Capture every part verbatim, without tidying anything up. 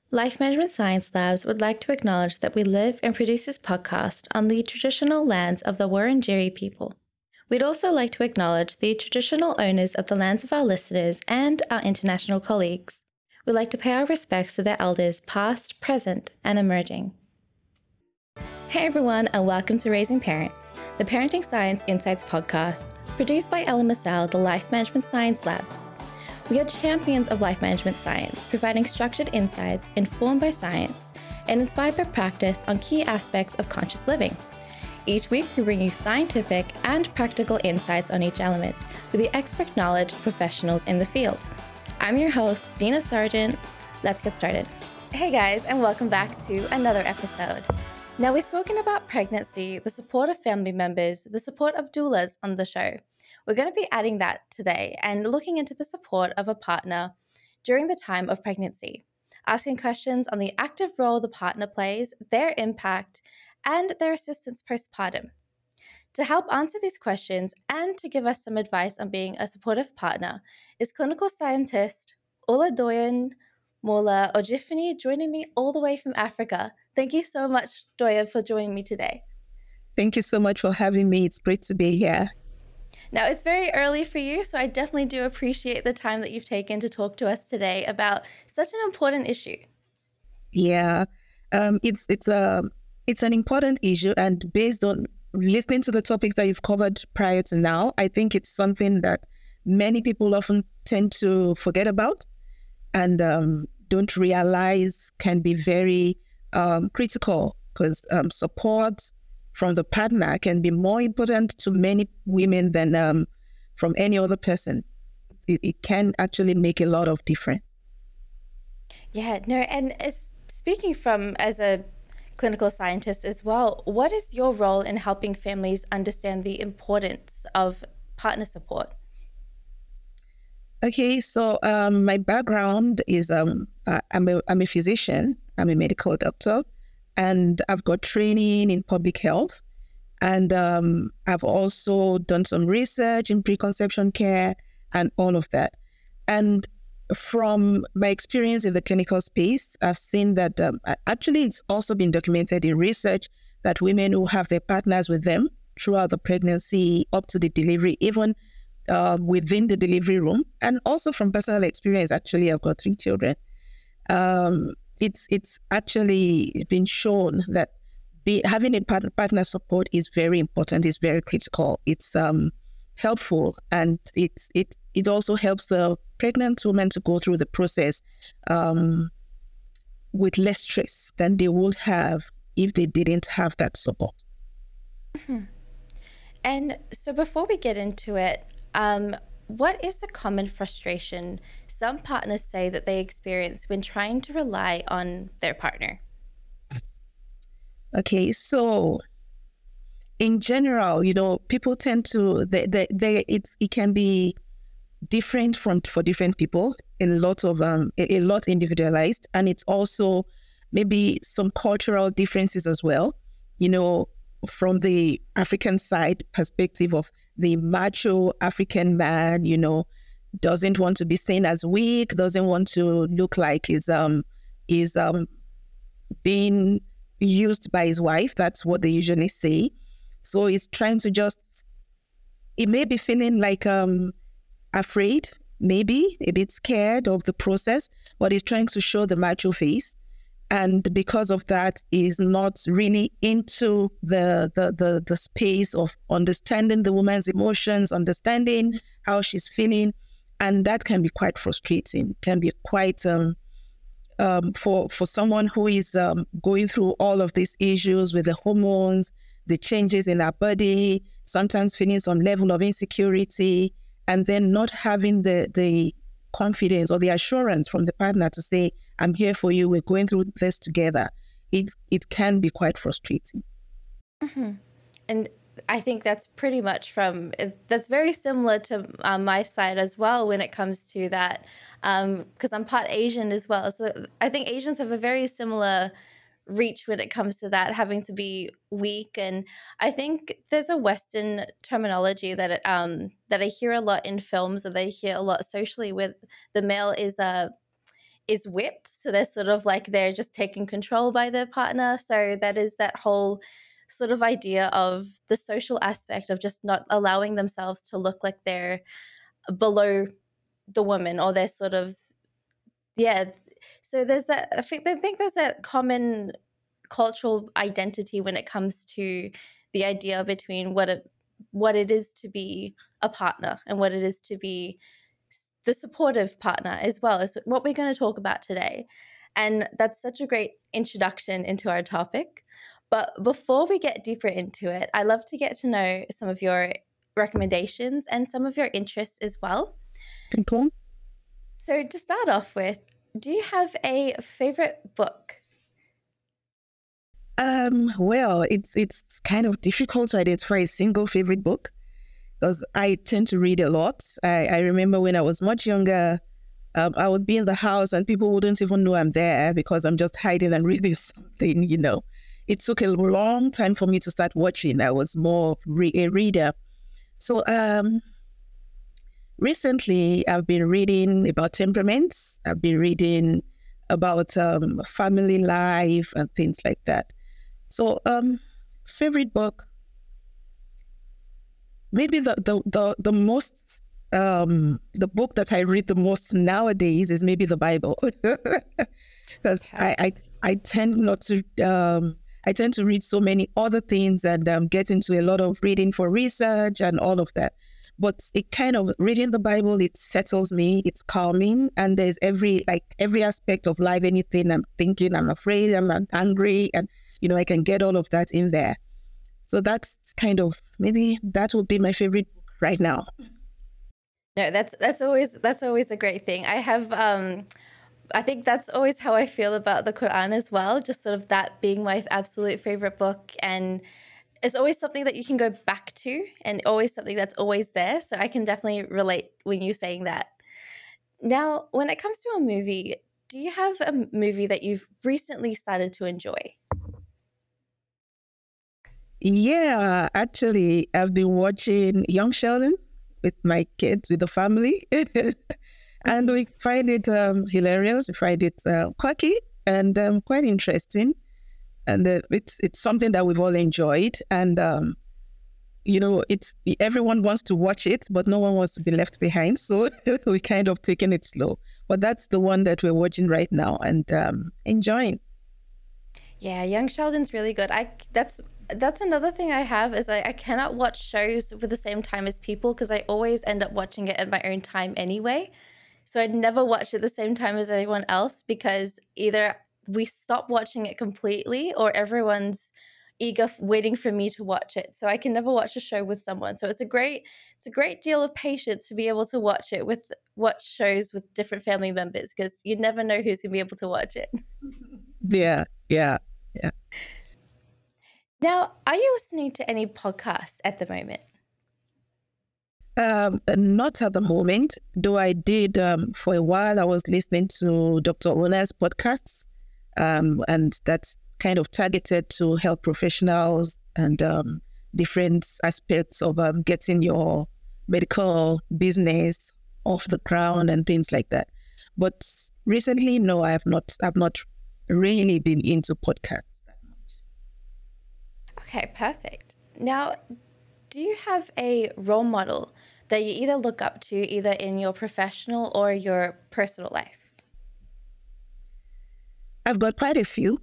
Life Management Science Labs would like to acknowledge that we live and produce this podcast on the traditional lands of the Wurundjeri people. We'd also like to acknowledge the traditional owners of the lands of our listeners and our international colleagues. We'd like to pay our respects to their elders past, present, and emerging. Hey everyone, and welcome to Raising Parents, the Parenting Science Insights podcast, produced by Ellen Massell, the Life Management Science Labs. We are champions of life management science, providing structured insights informed by science and inspired by practice on key aspects of conscious living. Each week, we bring you scientific and practical insights on each element with the expert knowledge of professionals in the field. I'm your host, Dina Sargent. Let's get started. Hey guys, and welcome back to another episode. Now, we've spoken about pregnancy, the support of family members, the support of doulas on the show. We're going to be adding that today and looking into the support of a partner during the time of pregnancy, asking questions on the active role the partner plays, their impact, and their assistance postpartum. To help answer these questions and to give us some advice on being a supportive partner is clinical scientist Oluwadoyin Mola Ojifini joining me all the way from Africa. Thank you so much, Doya, for joining me today. Thank you so much for having me. It's great to be here. Now, it's very early for you, so I definitely do appreciate the time that you've taken to talk to us today about such an important issue. Yeah, um, it's it's a it's an important issue, and based on listening to the topics that you've covered prior to now, I think it's something that many people often tend to forget about and um, don't realize can be very um, critical because um, support from the partner can be more important to many women than um, from any other person. It, it can actually make a lot of difference. Yeah, no, and as, speaking from as a clinical scientist as well, what is your role in helping families understand the importance of partner support? Okay, so um, my background is um, uh, I'm a I'm a physician. I'm a medical doctor, and I've got training in public health. And um, I've also done some research in preconception care and all of that. And from my experience in the clinical space, I've seen that um, actually it's also been documented in research that women who have their partners with them throughout the pregnancy up to the delivery, even uh, within the delivery room, and also from personal experience, actually, I've got three children. Um, it's it's actually been shown that Be, having a partner, partner support is very important, is very critical. It's um, helpful, and it, it, it also helps the pregnant woman to go through the process um, with less stress than they would have if they didn't have that support. Mm-hmm. And so before we get into it, um, what is the common frustration some partners say that they experience when trying to rely on their partner? Okay, so in general, you know, people tend to they they, they it's it can be different from for different people, a lot of um a, a lot individualized, and it's also maybe some cultural differences as well. You know, from the African side perspective of the macho African man, you know, doesn't want to be seen as weak, doesn't want to look like he's um is um being used by his wife. That's what they usually say. So he's trying to just, he may be feeling like um afraid, maybe a bit scared of the process, but he's trying to show the macho face. And because of that, he's not really into the, the the the space of understanding the woman's emotions, understanding how she's feeling. And that can be quite frustrating, can be quite um Um, for for someone who is um, going through all of these issues with the hormones, the changes in our body, sometimes feeling some level of insecurity, and then not having the the confidence or the assurance from the partner to say, "I'm here for you. We're going through this together." It it can be quite frustrating. Mm-hmm. And I think that's pretty much from, that's very similar to um, my side as well when it comes to that, because um, I'm part Asian as well. So I think Asians have a very similar reach when it comes to that, having to be weak. And I think there's a Western terminology that it, um, that I hear a lot in films, that I hear a lot socially, with the male is a is whipped. So they're sort of like they're just taken control by their partner. So that is that whole sort of idea of the social aspect of just not allowing themselves to look like they're below the woman, or they're sort of, yeah. So there's that, I think, I think there's that common cultural identity when it comes to the idea between what it, what it is to be a partner and what it is to be the supportive partner as well, is what we're going to talk about today. And that's such a great introduction into our topic. But before we get deeper into it, I love to get to know some of your recommendations and some of your interests as well. Okay. So to start off with, do you have a favorite book? Um, well, it's it's kind of difficult to identify a single favorite book because I tend to read a lot. I, I remember when I was much younger, um, I would be in the house and people wouldn't even know I'm there because I'm just hiding and reading something, you know. It took a long time for me to start watching. I was more re- a reader. So um, recently, I've been reading about temperaments. I've been reading about um, family life and things like that. So, um, favorite book, maybe the the the, the most um, the book that I read the most nowadays is maybe the Bible, because okay. I, I I tend not to um, I tend to read so many other things and um, get into a lot of reading for research and all of that. But it kind of reading the Bible, it settles me, it's calming, and there's every like every aspect of life, anything I'm thinking, I'm afraid, I'm, I'm angry, and you know, I can get all of that in there. So that's kind of, maybe that would be my favorite book right now. No, that's that's always that's always a great thing. I have um I think that's always how I feel about the Quran as well, just sort of that being my absolute favorite book, and it's always something that you can go back to and always something that's always there. So I can definitely relate when you're saying that. Now, when it comes to a movie, do you have a movie that you've recently started to enjoy? Yeah, actually, I've been watching Young Sheldon with my kids, with the family. And we find it um, hilarious. We find it uh, quirky and um, quite interesting. And uh, it's it's something that we've all enjoyed. And, um, you know, it's everyone wants to watch it, but no one wants to be left behind. So we kind of taking it slow. But that's the one that we're watching right now and um, enjoying. Yeah, Young Sheldon's really good. I that's that's another thing I have is I, I cannot watch shows with the same time as people because I always end up watching it at my own time anyway. So I'd never watch it the same time as anyone else because either we stop watching it completely or everyone's eager waiting for me to watch it. So I can never watch a show with someone. So it's a great it's a great deal of patience to be able to watch it with watch shows with different family members because you never know who's going to be able to watch it. Yeah, yeah, yeah. Now, are you listening to any podcasts at the moment? Um, not at the moment, though I did um, for a while. I was listening to Doctor Ona's podcasts, um, and that's kind of targeted to health professionals and um, different aspects of um, getting your medical business off the ground and things like that. But recently, no, I have not. I've not really been into podcasts that much. Okay, perfect. Now, do you have a role model that you either look up to, either in your professional or your personal life? I've got quite a few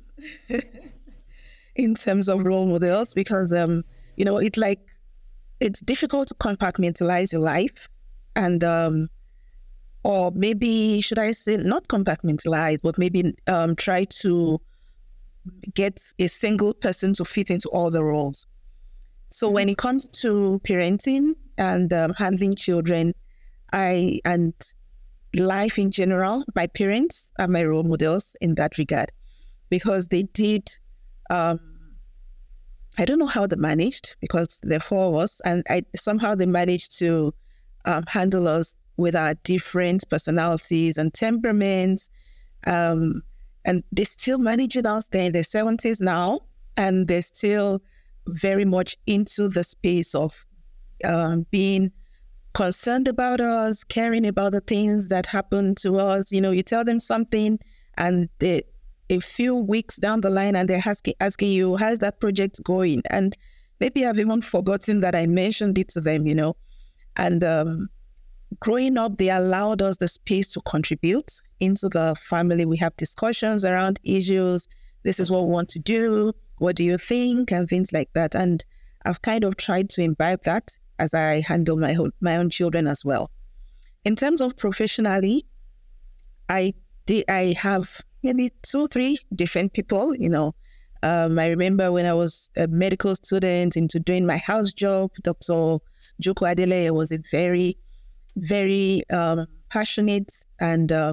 in terms of role models because, um, you know, it's like, it's difficult to compartmentalize your life and, um, or maybe, should I say, not compartmentalize, but maybe um, try to get a single person to fit into all the roles. So when it comes to parenting and um, handling children, I and life in general, my parents are my role models in that regard because they did, um, I don't know how they managed because there are four of us and I, somehow they managed to um, handle us with our different personalities and temperaments. Um, and they're still managing us. They're in their seventies now and they're still very much into the space of um, being concerned about us, caring about the things that happen to us. You know, you tell them something and they, a few weeks down the line and they're asking, asking you, how's that project going? And maybe I've even forgotten that I mentioned it to them, you know. And um, growing up, they allowed us the space to contribute into the family. We have discussions around issues. This is what we want to do. What do you think? And things like that. And I've kind of tried to imbibe that as I handle my own, my own children as well. In terms of professionally, I did, I have maybe two, three different people, you know. Um, I remember when I was a medical student into doing my house job, Doctor Joko Adele was a very, very um, passionate and uh,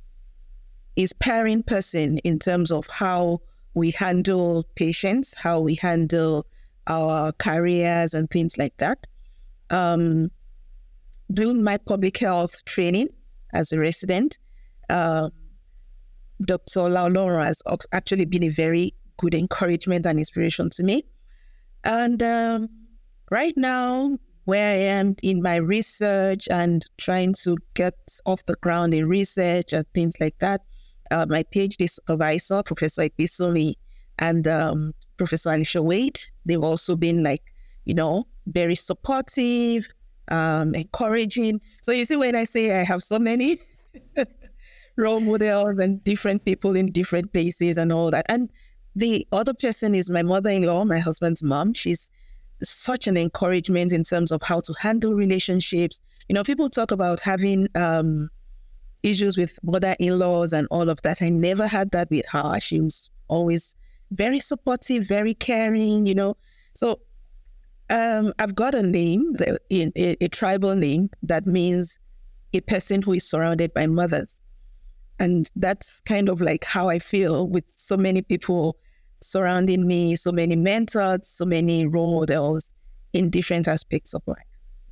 inspiring person in terms of how we handle patients, how we handle our careers and things like that. Um, doing my public health training as a resident, uh, Doctor Laulora has actually been a very good encouragement and inspiration to me. And um, right now, where I am in my research and trying to get off the ground in research and things like that, uh, my PhD supervisor, Professor Episumi, and um, Professor Alicia Wade, they've also been like, you know, very supportive, um, encouraging. So you see, when I say I have so many role models and different people in different places and all that. And the other person is my mother-in-law, my husband's mom. She's such an encouragement in terms of how to handle relationships. You know, people talk about having um, issues with mother-in-laws and all of that. I never had that with her. She was always very supportive, very caring, you know. So um, I've got a name, a, a, a tribal name that means a person who is surrounded by mothers. And that's kind of like how I feel with so many people surrounding me, so many mentors, so many role models in different aspects of life.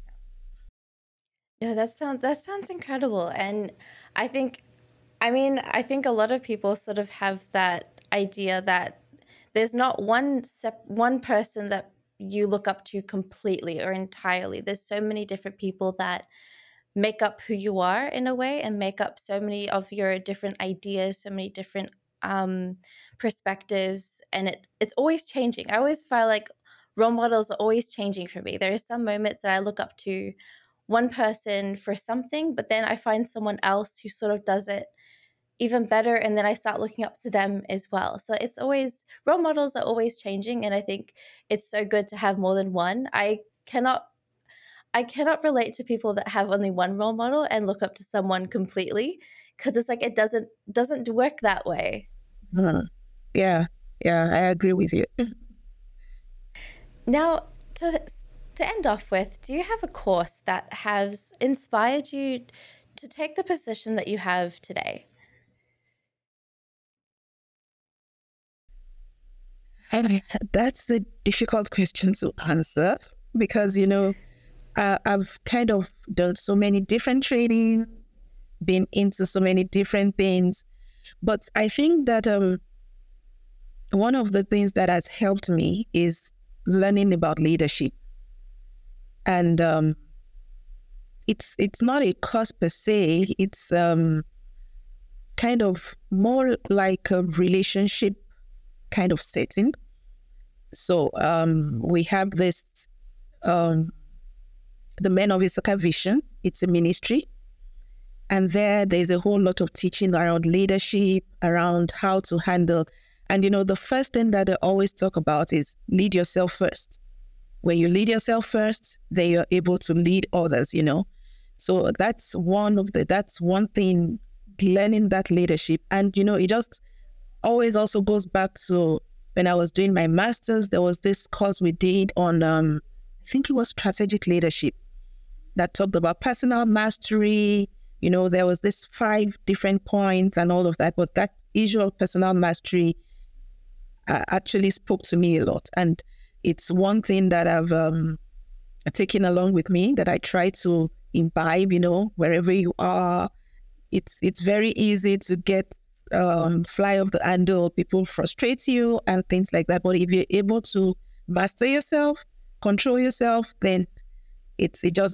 No, that sounds that sounds incredible. And I think, I mean, I think a lot of people sort of have that idea that there's not one sep- one person that you look up to completely or entirely. There's so many different people that make up who you are in a way and make up so many of your different ideas, so many different um, perspectives. And it it's always changing. I always feel like role models are always changing for me. There are some moments that I look up to one person for something, but then I find someone else who sort of does it even better, and then I start looking up to them as well. So it's always, role models are always changing, and I think it's so good to have more than one. I cannot I cannot relate to people that have only one role model and look up to someone completely, because it's like it doesn't doesn't work that way. Uh, yeah, yeah, I agree with you. Now, to to end off with, do you have a course that has inspired you to take the position that you have today? And that's a difficult question to answer because, you know, uh, I've kind of done so many different trainings, been into so many different things. But I think that um, one of the things that has helped me is learning about leadership. And um, it's it's not a course per se, it's um, kind of more like a relationship kind of setting. So um, we have this, um, the Men of Issachar Vision. It's a ministry. And there, there's a whole lot of teaching around leadership, around how to handle. And, you know, the first thing that I always talk about is lead yourself first. When you lead yourself first, then you're able to lead others, you know. So that's one of the, that's one thing, learning that leadership. And, you know, it just always also goes back to when I was doing my master's, there was this course we did on, um, I think it was strategic leadership, that talked about personal mastery. You know, there was this five different points and all of that, but that issue of personal mastery uh, actually spoke to me a lot. And it's one thing that I've um, taken along with me that I try to imbibe, you know, wherever you are. It's, it's very easy to get um, fly off the handle, people frustrate you and things like that. But if you're able to master yourself, control yourself, then it's, it just makes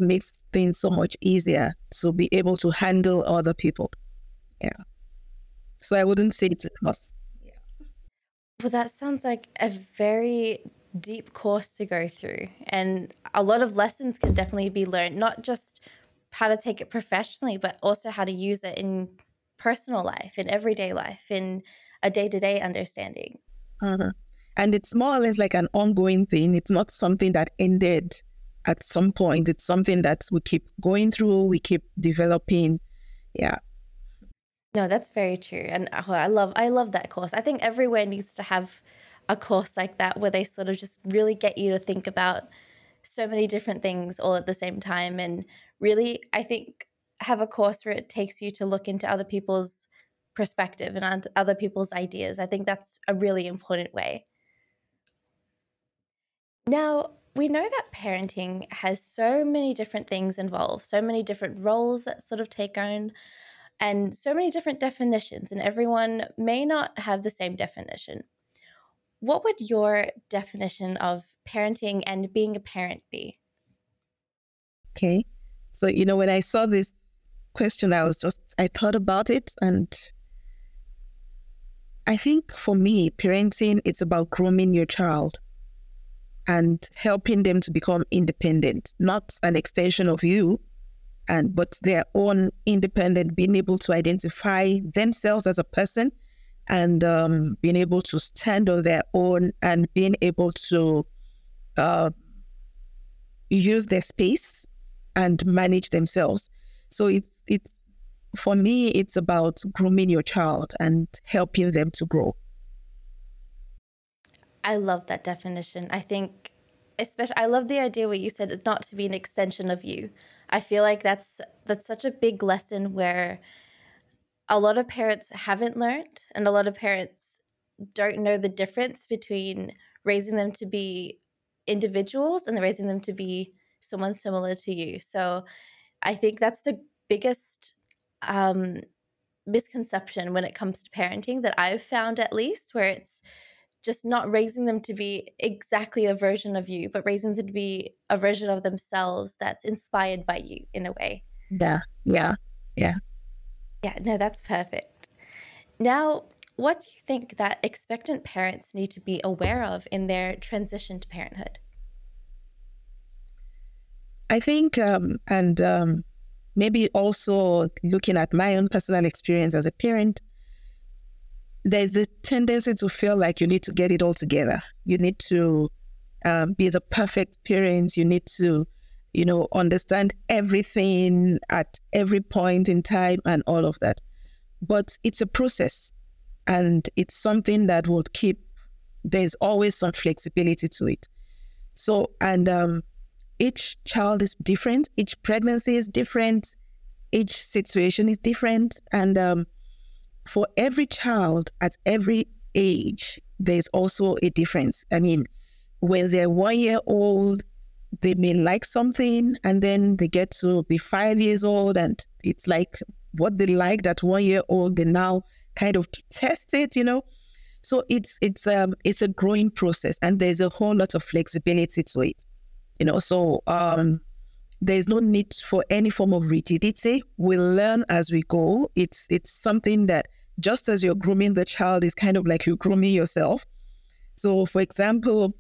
things so much easier to be able to handle other people. Yeah. So I wouldn't say it's a cost. Yeah. Well, that sounds like a very deep course to go through. And a lot of lessons can definitely be learned, not just how to take it professionally, but also how to use it in personal life, in everyday life, in a day-to-day understanding. Uh-huh. And it's more or less like an ongoing thing. It's not something that ended at some point. It's something that we keep going through, we keep developing. Yeah. No, that's very true. And oh, I love I love that course. I think everywhere needs to have a course like that where they sort of just really get you to think about so many different things all at the same time, and really, I think, have a course where it takes you to look into other people's perspective and other people's ideas. I think that's a really important way. Now, we know that parenting has so many different things involved, so many different roles that sort of take on, and so many different definitions, and everyone may not have the same definition. What would your definition of parenting and being a parent be? Okay. So, you know, when I saw this question, I was just, I thought about it. And I think for me, parenting, it's about grooming your child and helping them to become independent, not an extension of you, and but their own independent, being able to identify themselves as a person and um, being able to stand on their own and being able to uh, use their space and manage themselves. So it's it's for me, it's about grooming your child and helping them to grow. I love that definition. I think, especially, I love the idea where you said it not to be an extension of you. I feel like that's that's such a big lesson where a lot of parents haven't learned, and a lot of parents don't know the difference between raising them to be individuals and raising them to be someone similar to you. So I think that's the biggest um, misconception when it comes to parenting that I've found, at least, where it's just not raising them to be exactly a version of you, but raising them to be a version of themselves that's inspired by you in a way. Yeah, yeah, yeah. Yeah, no, that's perfect. Now, what do you think that expectant parents need to be aware of in their transition to parenthood? I think, um, and um, maybe also looking at my own personal experience as a parent, there's a tendency to feel like you need to get it all together. You need to um, be the perfect parent. You need to, you know, understand everything at every point in time and all of that. But it's a process, and it's something that will keep, there's always some flexibility to it. So, and um, each child is different. Each pregnancy is different. Each situation is different. And um, for every child at every age, there's also a difference. I mean, when they're one year old, they may like something, and then they get to be five years old, and it's like what they liked at one year old, they now kind of test it, you know. So it's it's um it's a growing process, and there's a whole lot of flexibility to it, you know. So um, there's no need for any form of rigidity. We learn as we go. It's it's something that, just as you're grooming the child, is kind of like you're grooming yourself. So, for example,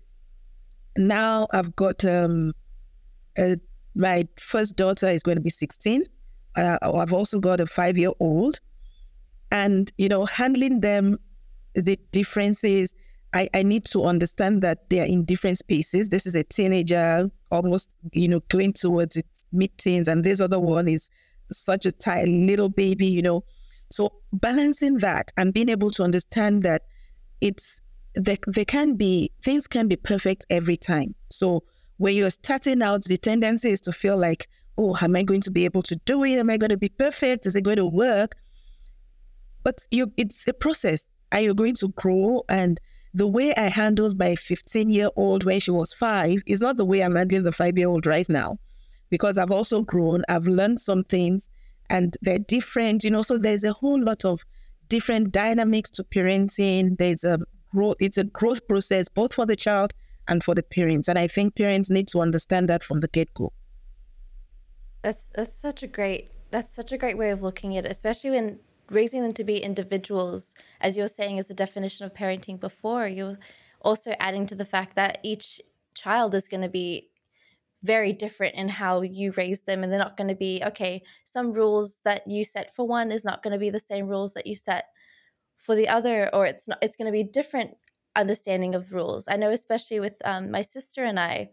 now I've got um, a, my first daughter is going to be sixteen. Uh, I've also got a five-year-old. And, you know, handling them, the differences, I, I need to understand that they are in different spaces. This is a teenager, almost, you know, going towards its mid-teens, and this other one is such a tiny little baby, you know. So balancing that and being able to understand that it's, they, they can be, things can be perfect every time. So when you're starting out, the tendency is to feel like, oh, am I going to be able to do it? Am I going to be perfect? Is it going to work? But you, it's a process, and you're going to grow. And the way I handled my fifteen-year-old when she was five is not the way I'm handling the five-year-old right now, because I've also grown. I've learned some things, and they're different, you know. So there's a whole lot of different dynamics to parenting. There's a growth. It's a growth process, both for the child and for the parents. And I think parents need to understand that from the get-go. That's that's such a great that's such a great way of looking at it, especially when raising them to be individuals, as you were saying as a definition of parenting before, you're also adding to the fact that each child is going to be very different in how you raise them, and they're not going to be, okay, some rules that you set for one is not going to be the same rules that you set for the other, or it's not it's going to be different understanding of rules. I know especially with um, my sister and I,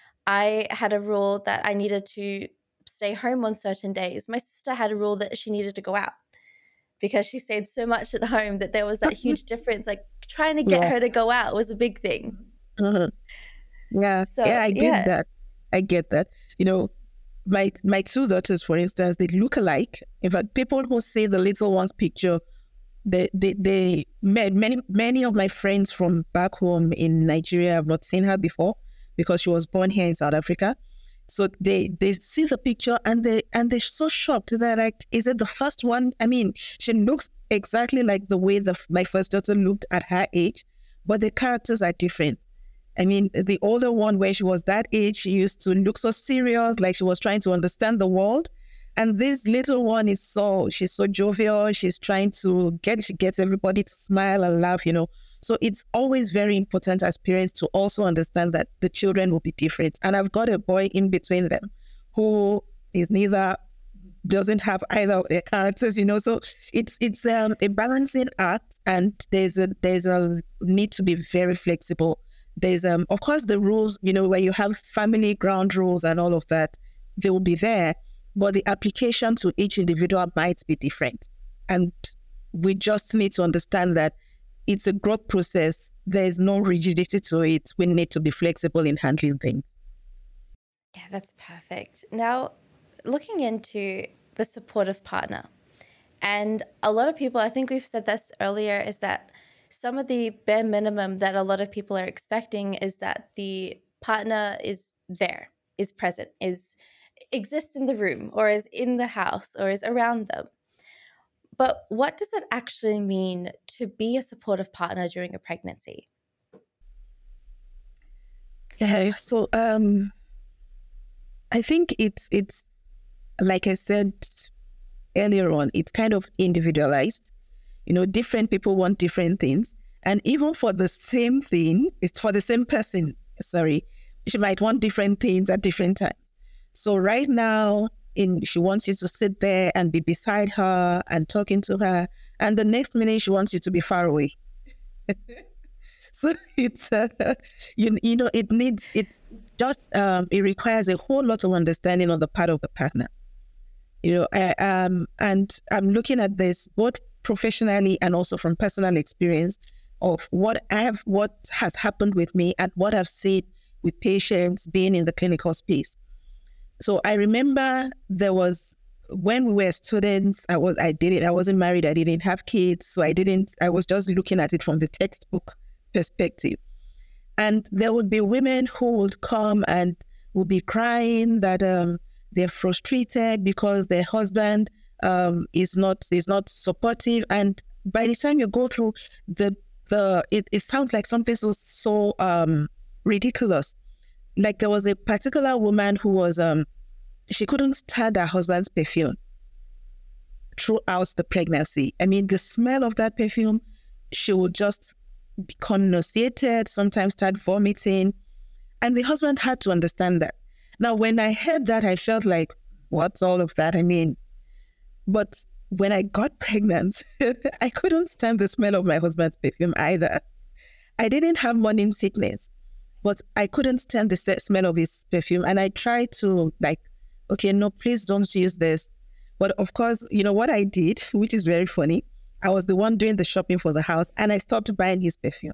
I had a rule that I needed to stay home on certain days. My sister had a rule that she needed to go out because she stayed so much at home that there was that huge difference. Like trying to get Yeah. her to go out was a big thing. Uh-huh. Yeah. So Yeah, I get yeah, that. I get that. You know, my my two daughters, for instance, they look alike. In fact, people who see the little one's picture, they they, they many many of my friends from back home in Nigeria have not seen her before because she was born here in South Africa. So they they see the picture and they and they're so shocked. They're like, "Is it the first one?" I mean, she looks exactly like the way the my first daughter looked at her age, but the characters are different. I mean, the older one, when she was that age, she used to look so serious, like she was trying to understand the world. And this little one is so, she's so jovial. She's trying to get, she gets everybody to smile and laugh, you know. So it's always very important as parents to also understand that the children will be different. And I've got a boy in between them who is neither, doesn't have either of their characters, you know. So it's it's um, a balancing act, and there's a there's a need to be very flexible. There's um of course the rules, you know, where you have family ground rules and all of that, they will be there, but the application to each individual might be different. And we just need to understand that it's a growth process. There's no rigidity to it. We need to be flexible in handling things. yeah, that's perfect. Now, looking into the supportive partner, and a lot of people, I think we've said this earlier, is that some of the bare minimum that a lot of people are expecting is that the partner is there, is present, is exists in the room, or is in the house, or is around them. But what does it actually mean to be a supportive partner during a pregnancy? Yeah. So um, I think it's it's like I said earlier on, it's kind of individualized. You know, different people want different things. And even for the same thing, it's for the same person, sorry, she might want different things at different times. So right now, in she wants you to sit there and be beside her and talking to her. And the next minute, she wants you to be far away. So it's, uh, you, you know, it needs, it's just, um, it requires a whole lot of understanding on the part of the partner. You know, I, um, and I'm looking at this both professionally and also from personal experience of what I have, what has happened with me and what I've seen with patients being in the clinical space. So I remember there was, when we were students, I was, I didn't, I wasn't married, I didn't have kids. So I didn't, I was just looking at it from the textbook perspective. And there would be women who would come and would be crying that um, they're frustrated because their husband um, is not is not supportive. And by the time you go through the the, it, it sounds like something so so um, ridiculous. Like there was a particular woman who was um, she couldn't stand her husband's perfume throughout the pregnancy. I mean, the smell of that perfume, she would just become nauseated, sometimes start vomiting. And the husband had to understand that. Now, when I heard that, I felt like, what's all of that? I mean, but when I got pregnant, I couldn't stand the smell of my husband's perfume either. I didn't have morning sickness, but I couldn't stand the smell of his perfume. And I tried to like, okay, no, please don't use this. But of course, you know what I did, which is very funny. I was the one doing the shopping for the house and I stopped buying his perfume.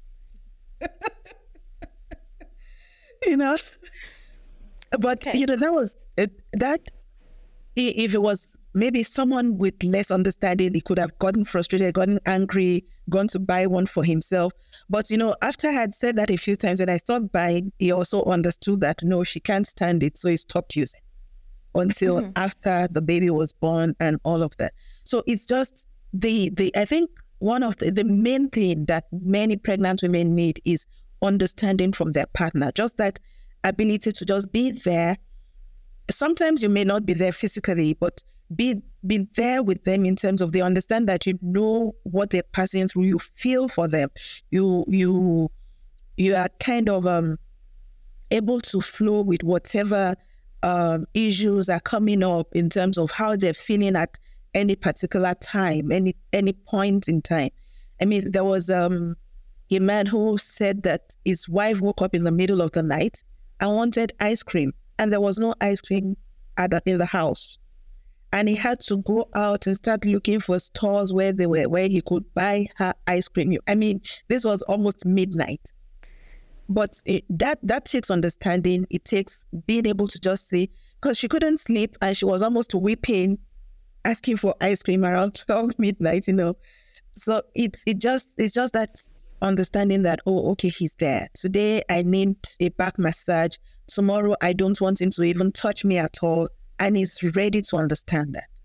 You know, but okay. You know, that was, it, that, if it was maybe someone with less understanding, he could have gotten frustrated, gotten angry, gone to buy one for himself. But, you know, after I had said that a few times, when I stopped buying, he also understood that, no, she can't stand it. So he stopped using until mm-hmm. after the baby was born and all of that. So it's just the, the I think one of the, the main thing that many pregnant women need is understanding from their partner, just that ability to just be there sometimes you may not be there physically, but be be there with them in terms of they understand that you know what they're passing through. You feel for them. You you you are kind of um able to flow with whatever um, issues are coming up in terms of how they're feeling at any particular time, any any point in time. I mean, there was um, a man who said that his wife woke up in the middle of the night and wanted ice cream, and there was no ice cream at the, in the house, and he had to go out and start looking for stores where they were where he could buy her ice cream. I mean, this was almost midnight. But it, that that takes understanding. It takes being able to just say, because she couldn't sleep and she was almost weeping, asking for ice cream around twelve midnight, you know. So it's it just it's just that understanding that, oh, okay, he's there. Today I need a back massage. Tomorrow I don't want him to even touch me at all. And he's ready to understand that.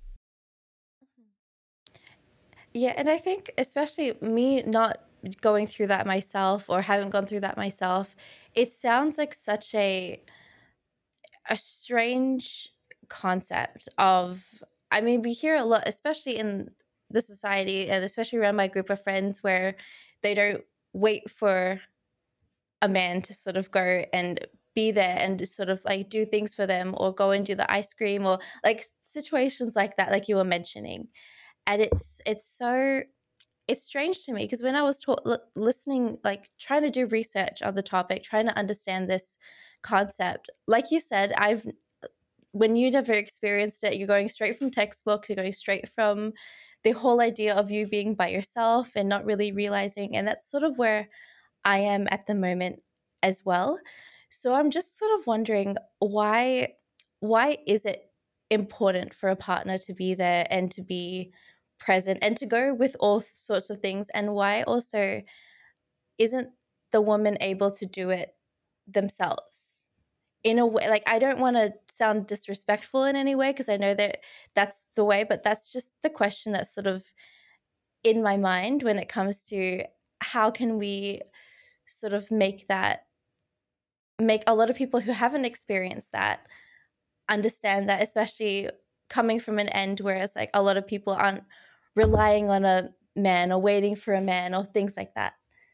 Yeah, and I think especially me not going through that myself or haven't gone through that myself, it sounds like such a a strange concept of, I mean, we hear a lot, especially in the society and especially around my group of friends, where they don't wait for a man to sort of go and be there and sort of like do things for them or go and do the ice cream or like situations like that, like you were mentioning. And it's it's so it's strange to me because when I was ta- l- listening, like trying to do research on the topic, trying to understand this concept, like you said, I've when you never experienced it, you're going straight from textbook, you're going straight from the whole idea of you being by yourself and not really realizing. And that's sort of where I am at the moment as well. So I'm just sort of wondering why why is it important for a partner to be there and to be present and to go with all sorts of things, and why also isn't the woman able to do it themselves in a way? Like, I don't want to sound disrespectful in any way because I know that that's the way, but that's just the question that's sort of in my mind when it comes to how can we sort of make that make a lot of people who haven't experienced that understand that, especially coming from an end where it's like a lot of people aren't relying on a man or waiting for a man or things like that.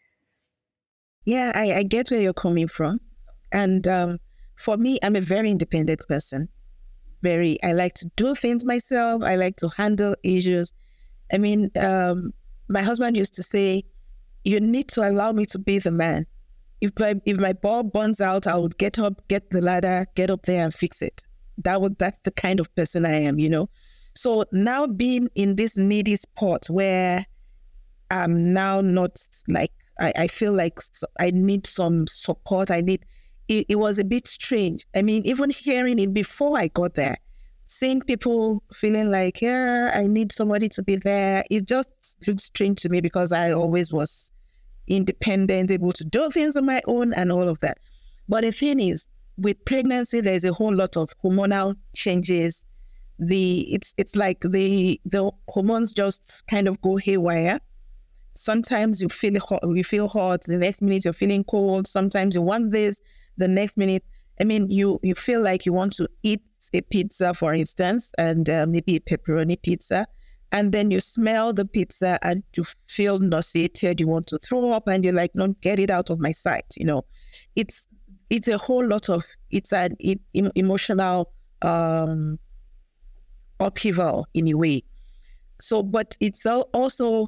Yeah, I, I get where you're coming from. And um, for me, I'm a very independent person. Very, I like to do things myself. I like to handle issues. I mean, um, my husband used to say, you need to allow me to be the man. If my, if my bulb burns out, I would get up, get the ladder, get up there and fix it. That would, that's the kind of person I am, you know? So now being in this needy spot where I'm now not like, I, I feel like I need some support. I need, it, it was a bit strange. I mean, even hearing it before I got there, seeing people feeling like, yeah, I need somebody to be there. It just looked strange to me because I always was independent, able to do things on my own and all of that. But the thing is, with pregnancy, there's a whole lot of hormonal changes. The it's it's like the the hormones just kind of go haywire. Sometimes you feel hot, you feel hot. The next minute you're feeling cold. Sometimes you want this. The next minute, I mean, you you feel like you want to eat a pizza, for instance, and uh, maybe a pepperoni pizza, and then you smell the pizza and you feel nauseated. You want to throw up, and you're like, "No, get it out of my sight." You know, it's it's a whole lot of it's an it, emotional um, upheaval in a way. So, but it's also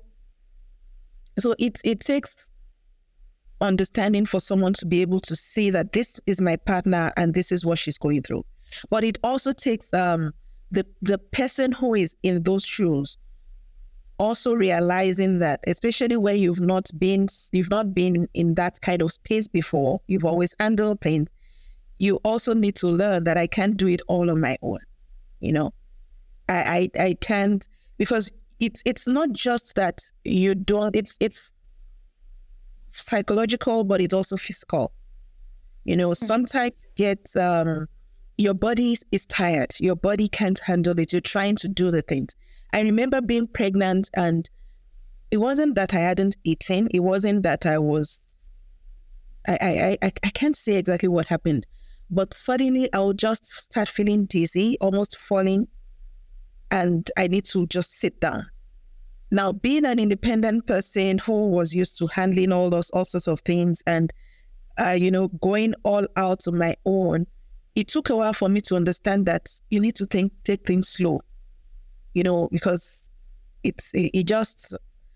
so it it takes understanding for someone to be able to see that this is my partner and this is what she's going through. But it also takes um, the the person who is in those shoes also realizing that, especially when you've not been you've not been in that kind of space before, you've always handled things. You also need to learn that I can't do it all on my own. You know, I I, I can't, because it's it's not just that you don't. It's it's psychological, but it's also physical. You know, sometimes you get um, your body is tired. Your body can't handle it. You're trying to do the things. I remember being pregnant, and it wasn't that I hadn't eaten. It wasn't that I was. I I I, I can't say exactly what happened, but suddenly I would just start feeling dizzy, almost falling, and I need to just sit down. Now, being an independent person who was used to handling all those all sorts of things and uh, you know, going all out on my own, it took a while for me to understand that you need to think, take things slow, you know, because it's it, it just.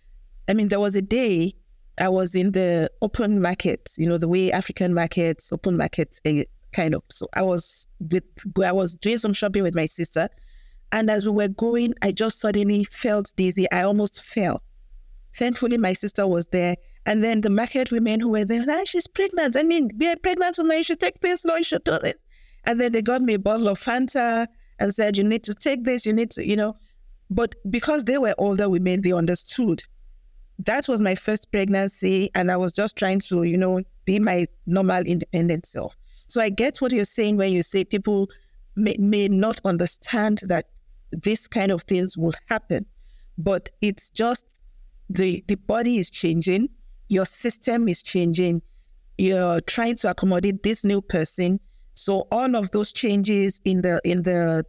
I mean, there was a day I was in the open market, you know, the way African markets, open markets, eh, kind of. So I was with, I was doing some shopping with my sister, and as we were going, I just suddenly felt dizzy. I almost fell. Thankfully, my sister was there. And then the market women who were there, like, she's pregnant. I mean, be a pregnant woman, you should take this, no, you should do this. And then they got me a bottle of Fanta and said, you need to take this, you need to, you know. But because they were older women, they understood. That was my first pregnancy, and I was just trying to, you know, be my normal independent self. So I get what you're saying when you say people may, may not understand that this kind of things will happen. But it's just the the body is changing, your system is changing, you're trying to accommodate this new person. So all of those changes in the in the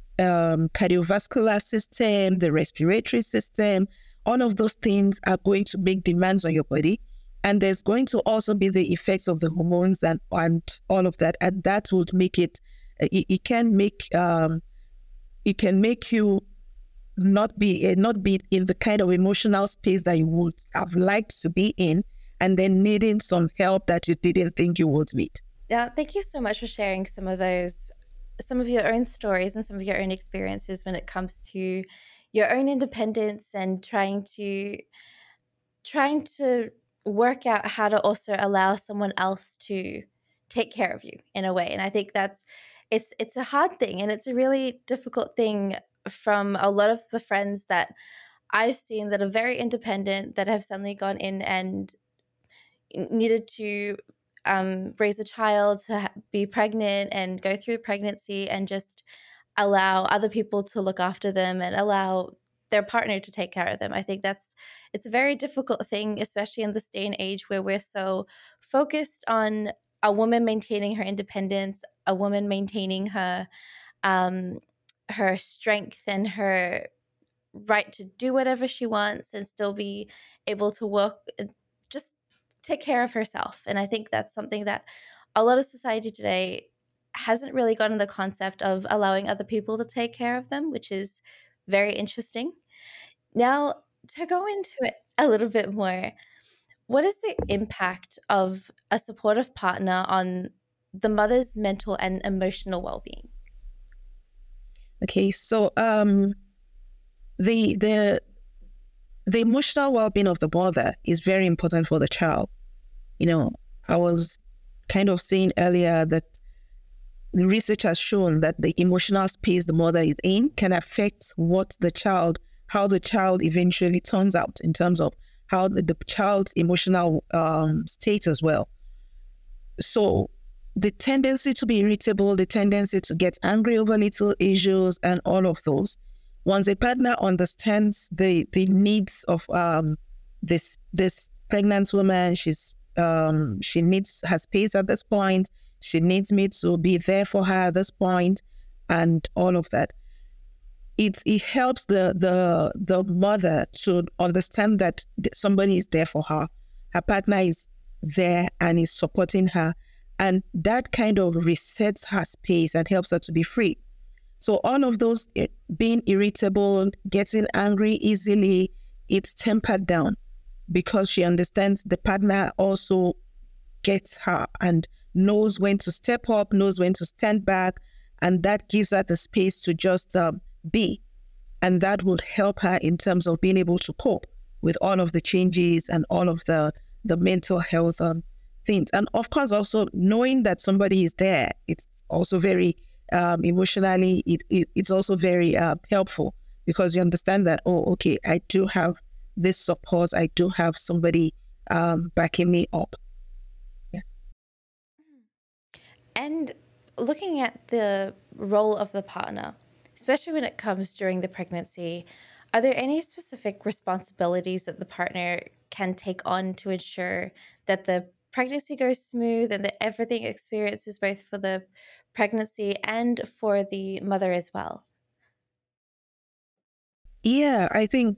um, cardiovascular system, the respiratory system, all of those things are going to make demands on your body. And there's going to also be the effects of the hormones and, and all of that. And that would make it, it, it can make, um, it can make you not be, not be in the kind of emotional space that you would have liked to be in, and then needing some help that you didn't think you would need. Yeah, thank you so much for sharing some of those, some of your own stories and some of your own experiences when it comes to your own independence and trying to trying to work out how to also allow someone else to take care of you in a way. And I think that's it's it's a hard thing, and it's a really difficult thing from a lot of the friends that I've seen that are very independent, that have suddenly gone in and needed to um, raise a child, to ha- be pregnant and go through pregnancy, and just allow other people to look after them and allow their partner to take care of them. I think that's it's a very difficult thing, especially in this day and age where we're so focused on a woman maintaining her independence, a woman maintaining her um, her strength and her right to do whatever she wants and still be able to work and just take care of herself. And I think that's something that a lot of society today hasn't really gotten the concept of allowing other people to take care of them, which is very interesting. Now, to go into it a little bit more, what is the impact of a supportive partner on the mother's mental and emotional well-being? Okay, so um, the the the emotional well-being of the mother is very important for the child. You know, I was kind of saying earlier that the research has shown that the emotional space the mother is in can affect what the child, how the child eventually turns out in terms of how the, the child's emotional um, state as well. So the tendency to be irritable, the tendency to get angry over little issues and all of those, once a partner understands the, the needs of um, this this pregnant woman, she's um, she needs her space at this point, she needs me to be there for her at this point, and all of that. It it helps the the the mother to understand that somebody is there for her. Her partner is there and is supporting her, and that kind of resets her space and helps her to be free. So all of those, being irritable, getting angry easily, it's tempered down because she understands the partner also gets her and knows when to step up, knows when to stand back, and that gives her the space to just um, be. And that would help her in terms of being able to cope with all of the changes and all of the, the mental health um, things. And of course, also knowing that somebody is there, it's also very um, emotionally, it, it, it's also very uh, helpful because you understand that, oh, okay, I do have this support. I do have somebody um, backing me up. Yeah. And looking at the role of the partner, especially when it comes during the pregnancy, are there any specific responsibilities that the partner can take on to ensure that the pregnancy goes smooth and that everything experiences both for the pregnancy and for the mother as well? Yeah, I think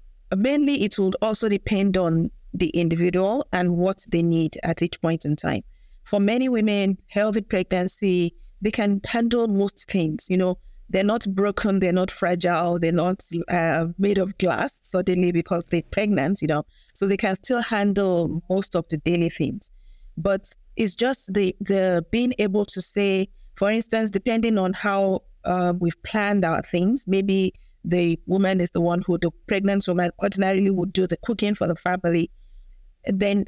mainly it will also depend on the individual and what they need at each point in time. For many women, healthy pregnancy, they can handle most things. You know, they're not broken, they're not fragile, they're not uh, made of glass suddenly because they're pregnant, you know, so they can still handle most of the daily things. But it's just the, the being able to say, for instance, depending on how uh, we've planned our things, maybe the woman is the one who, the pregnant woman ordinarily would do the cooking for the family. And then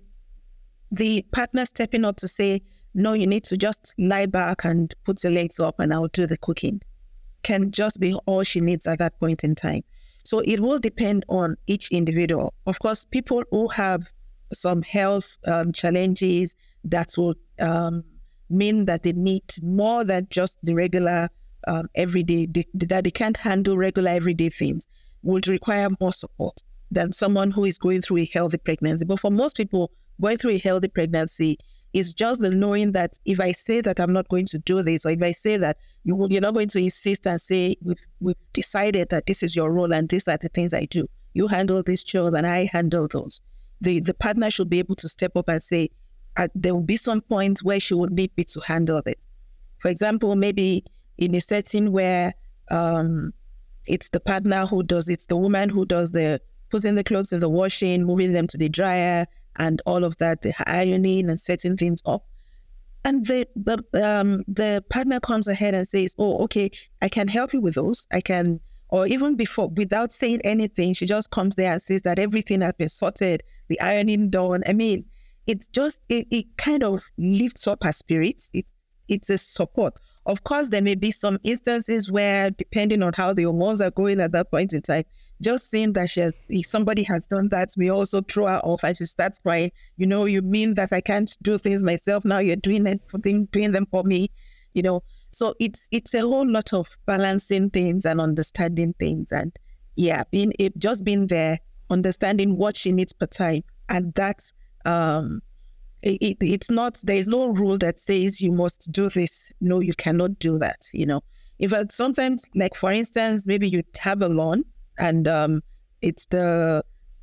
the partner stepping up to say, no, you need to just lie back and put your legs up and I'll do the cooking, can just be all she needs at that point in time. So it will depend on each individual. Of course, people who have some health um, challenges that will um, mean that they need more than just the regular um, everyday, they, that they can't handle regular everyday things, would require more support than someone who is going through a healthy pregnancy. But for most people, going through a healthy pregnancy is just the knowing that if I say that I'm not going to do this, or if I say that you will, you're not going to insist and say, we've, we've decided that this is your role and these are the things I do. You handle these chores and I handle those. The, the partner should be able to step up and say, uh, there will be some points where she would need me to handle this. For example, maybe in a setting where um, it's the partner who does, it's the woman who does the putting the clothes in the washing, moving them to the dryer, and all of that, the ironing and setting things up. And the the um the partner comes ahead and says, oh, okay, I can help you with those. I can, or even before, without saying anything, she just comes there and says that everything has been sorted, the ironing done. I mean, it's just, it, it kind of lifts up her spirits. It's it's a support. Of course, there may be some instances where, depending on how the hormones are going at that point in time, just seeing that she has, if somebody has done that may also throw her off and she starts crying. You know, you mean that I can't do things myself? Now you're doing it for them, doing them for me, you know. So it's it's a whole lot of balancing things and understanding things, and yeah, being it, just being there, understanding what she needs per time, and that's um. It, it, it's not, there is no rule that says you must do this. No, you cannot do that, you know. In fact, sometimes, like for instance, maybe you have a lawn and um, it's the,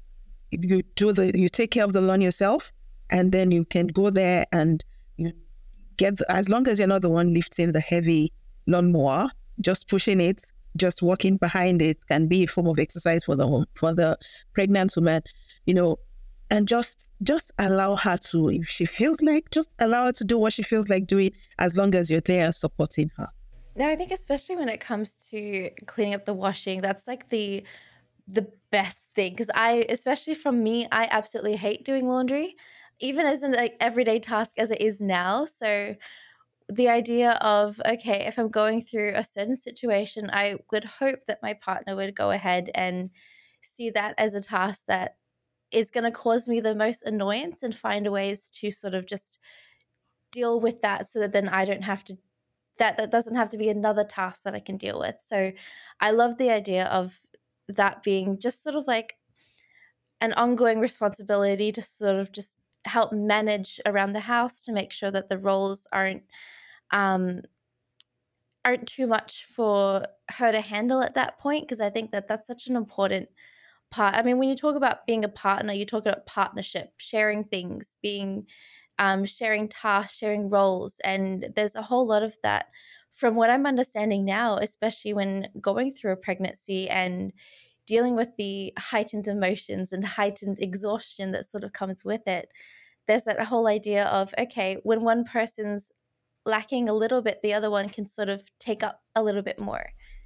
you do the, you take care of the lawn yourself, and then you can go there and you get, the, as long as you're not the one lifting the heavy lawnmower, just pushing it, just walking behind it can be a form of exercise for the, for the pregnant woman, you know. And just just allow her to, if she feels like, just allow her to do what she feels like doing, as long as you're there supporting her. No, I think especially when it comes to cleaning up the washing, that's like the the best thing. Because I, especially from me, I absolutely hate doing laundry, even as an like everyday task as it is now. So the idea of, okay, if I'm going through a certain situation, I would hope that my partner would go ahead and see that as a task that is going to cause me the most annoyance and find ways to sort of just deal with that so that then I don't have to, that that doesn't have to be another task that I can deal with. So I love the idea of that being just sort of like an ongoing responsibility to sort of just help manage around the house to make sure that the roles aren't um aren't too much for her to handle at that point, because I think that that's such an important part. I mean, when you talk about being a partner, you talk about partnership, sharing things, being um, sharing tasks, sharing roles, and there's a whole lot of that. From what I'm understanding now, especially when going through a pregnancy and dealing with the heightened emotions and heightened exhaustion that sort of comes with it, there's that whole idea of, okay, when one person's lacking a little bit, the other one can sort of take up a little bit more.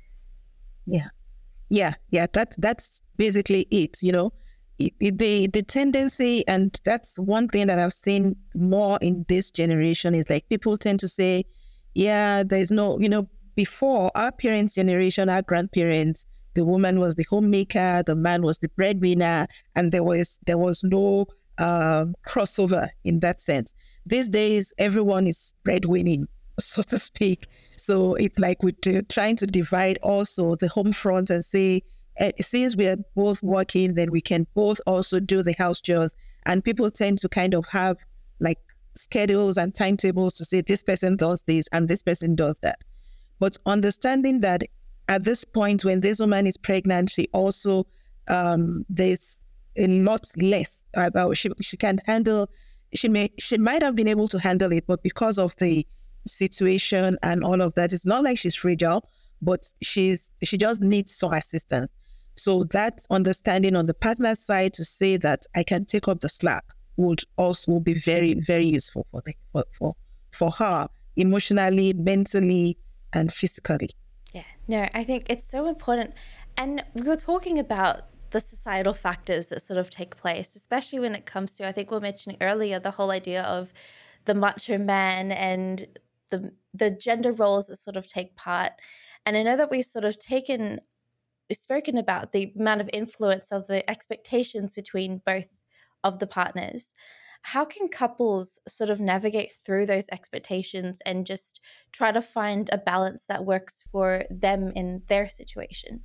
Yeah. Yeah, yeah, that, that's basically it, you know. It, it, the the tendency, and that's one thing that I've seen more in this generation, is like people tend to say, yeah, there's no, you know, before our parents' generation, our grandparents, the woman was the homemaker, the man was the breadwinner, and there was there was no uh, crossover in that sense. These days, everyone is breadwinning, so to speak. So it's like we're trying to divide also the home front and say, eh, since we are both working, then we can both also do the house chores. And people tend to kind of have like schedules and timetables to say this person does this and this person does that. But understanding that at this point, when this woman is pregnant, she also, um, there's a lot less about, she, she can handle, she may, she might have been able to handle it, but because of the situation and all of that, it's not like she's fragile, but she's, she just needs some assistance. So that understanding on the partner's side to say that I can take up the slack would also be very, very useful for, the, for, for, for her emotionally, mentally, and physically. Yeah, no, I think it's so important. And we were talking about the societal factors that sort of take place, especially when it comes to, I think we were mentioning earlier, the whole idea of the macho man and the the gender roles that sort of take part. And I know that we've sort of taken, we've spoken about the amount of influence of the expectations between both of the partners. How can couples sort of navigate through those expectations and just try to find a balance that works for them in their situation?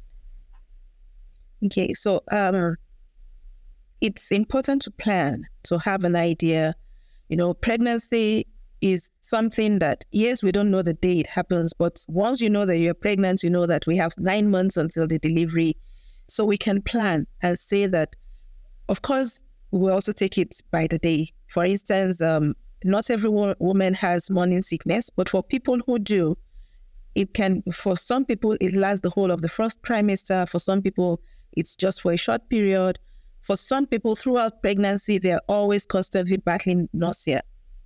Okay, so um, it's important to plan, to have an idea. You know, pregnancy is something that, yes, we don't know the day it happens, but once you know that you're pregnant, you know that we have nine months until the delivery. So we can plan and say that, of course, we also take it by the day. For instance, um, not every wo- woman has morning sickness, but for people who do, it can, for some people, it lasts the whole of the first trimester. For some people, it's just for a short period. For some people, throughout pregnancy, they're always constantly battling nausea.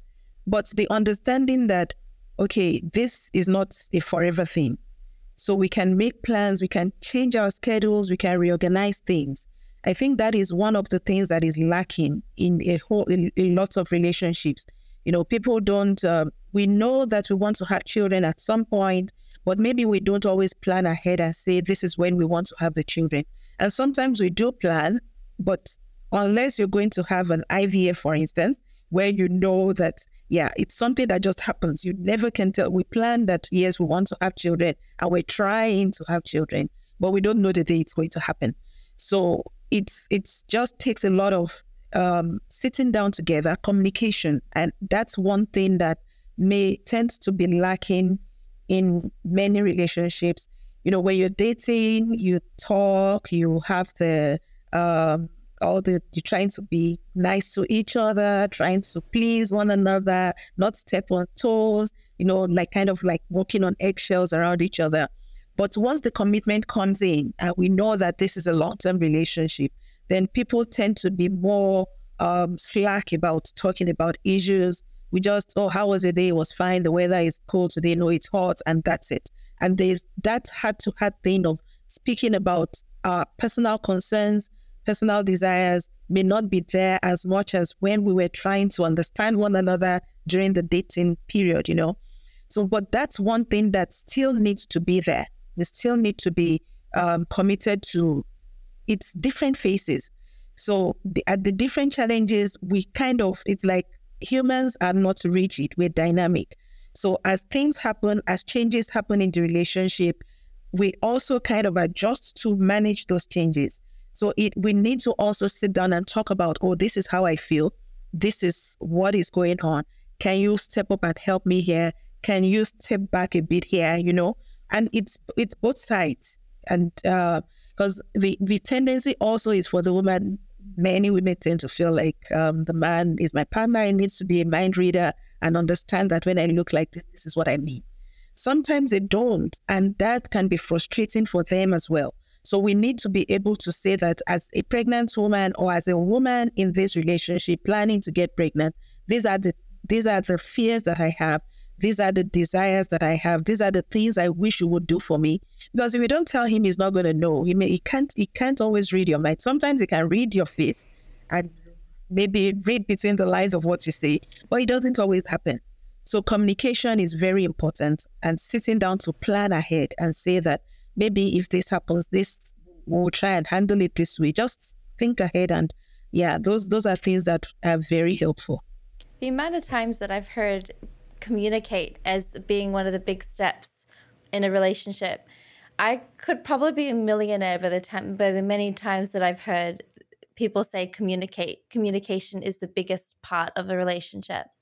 But the understanding that, okay, this is not a forever thing. So we can make plans, we can change our schedules, we can reorganize things. I think that is one of the things that is lacking in a whole, in, in lots of relationships. You know, people don't, uh, we know that we want to have children at some point, but maybe we don't always plan ahead and say, this is when we want to have the children. And sometimes we do plan, but unless you're going to have an I V F, for instance, where you know that, yeah, it's something that just happens. You never can tell. We plan that, yes, we want to have children and we're trying to have children, but we don't know the day it's going to happen. So it's it's just takes a lot of um, sitting down together, communication. And that's one thing that may tend to be lacking in many relationships. You know, when you're dating, you talk, you have the, um, all the, you're trying to be nice to each other, trying to please one another, not step on toes, you know, like kind of like walking on eggshells around each other. But once the commitment comes in and we know that this is a long-term relationship, then people tend to be more um, slack about talking about issues. We just, oh, how was the day? It was fine. The weather is cold today. No, it's hot. And that's it. And there's that heart-to-heart thing of speaking about our personal concerns, personal desires may not be there as much as when we were trying to understand one another during the dating period, you know. So, but that's one thing that still needs to be there. We still need to be um, committed to its different phases. So the, at the different challenges, we kind of, it's like humans are not rigid, we're dynamic. So as things happen, as changes happen in the relationship, we also kind of adjust to manage those changes. So it we need to also sit down and talk about, oh, this is how I feel. This is what is going on. Can you step up and help me here? Can you step back a bit here, you know? And it's it's both sides. And because uh, the, the tendency also is for the woman, many women tend to feel like um, the man is my partner. He needs to be a mind reader and understand that when I look like this, this is what I mean. Sometimes they don't. And that can be frustrating for them as well. So we need to be able to say that as a pregnant woman or as a woman in this relationship planning to get pregnant, these are the these are the fears that I have. These are the desires that I have. These are the things I wish you would do for me. Because if you don't tell him, he's not going to know. He may he can't he can't always read your mind. Sometimes he can read your face and maybe read between the lines of what you say, but it doesn't always happen. So communication is very important, and sitting down to plan ahead and say that maybe if this happens, this we'll try and handle it this way. Just think ahead, and yeah, those those are things that are very helpful. The amount of times that I've heard communicate as being one of the big steps in a relationship, I could probably be a millionaire by the time by the many times that I've heard people say communicate. Communication is the biggest part of a relationship.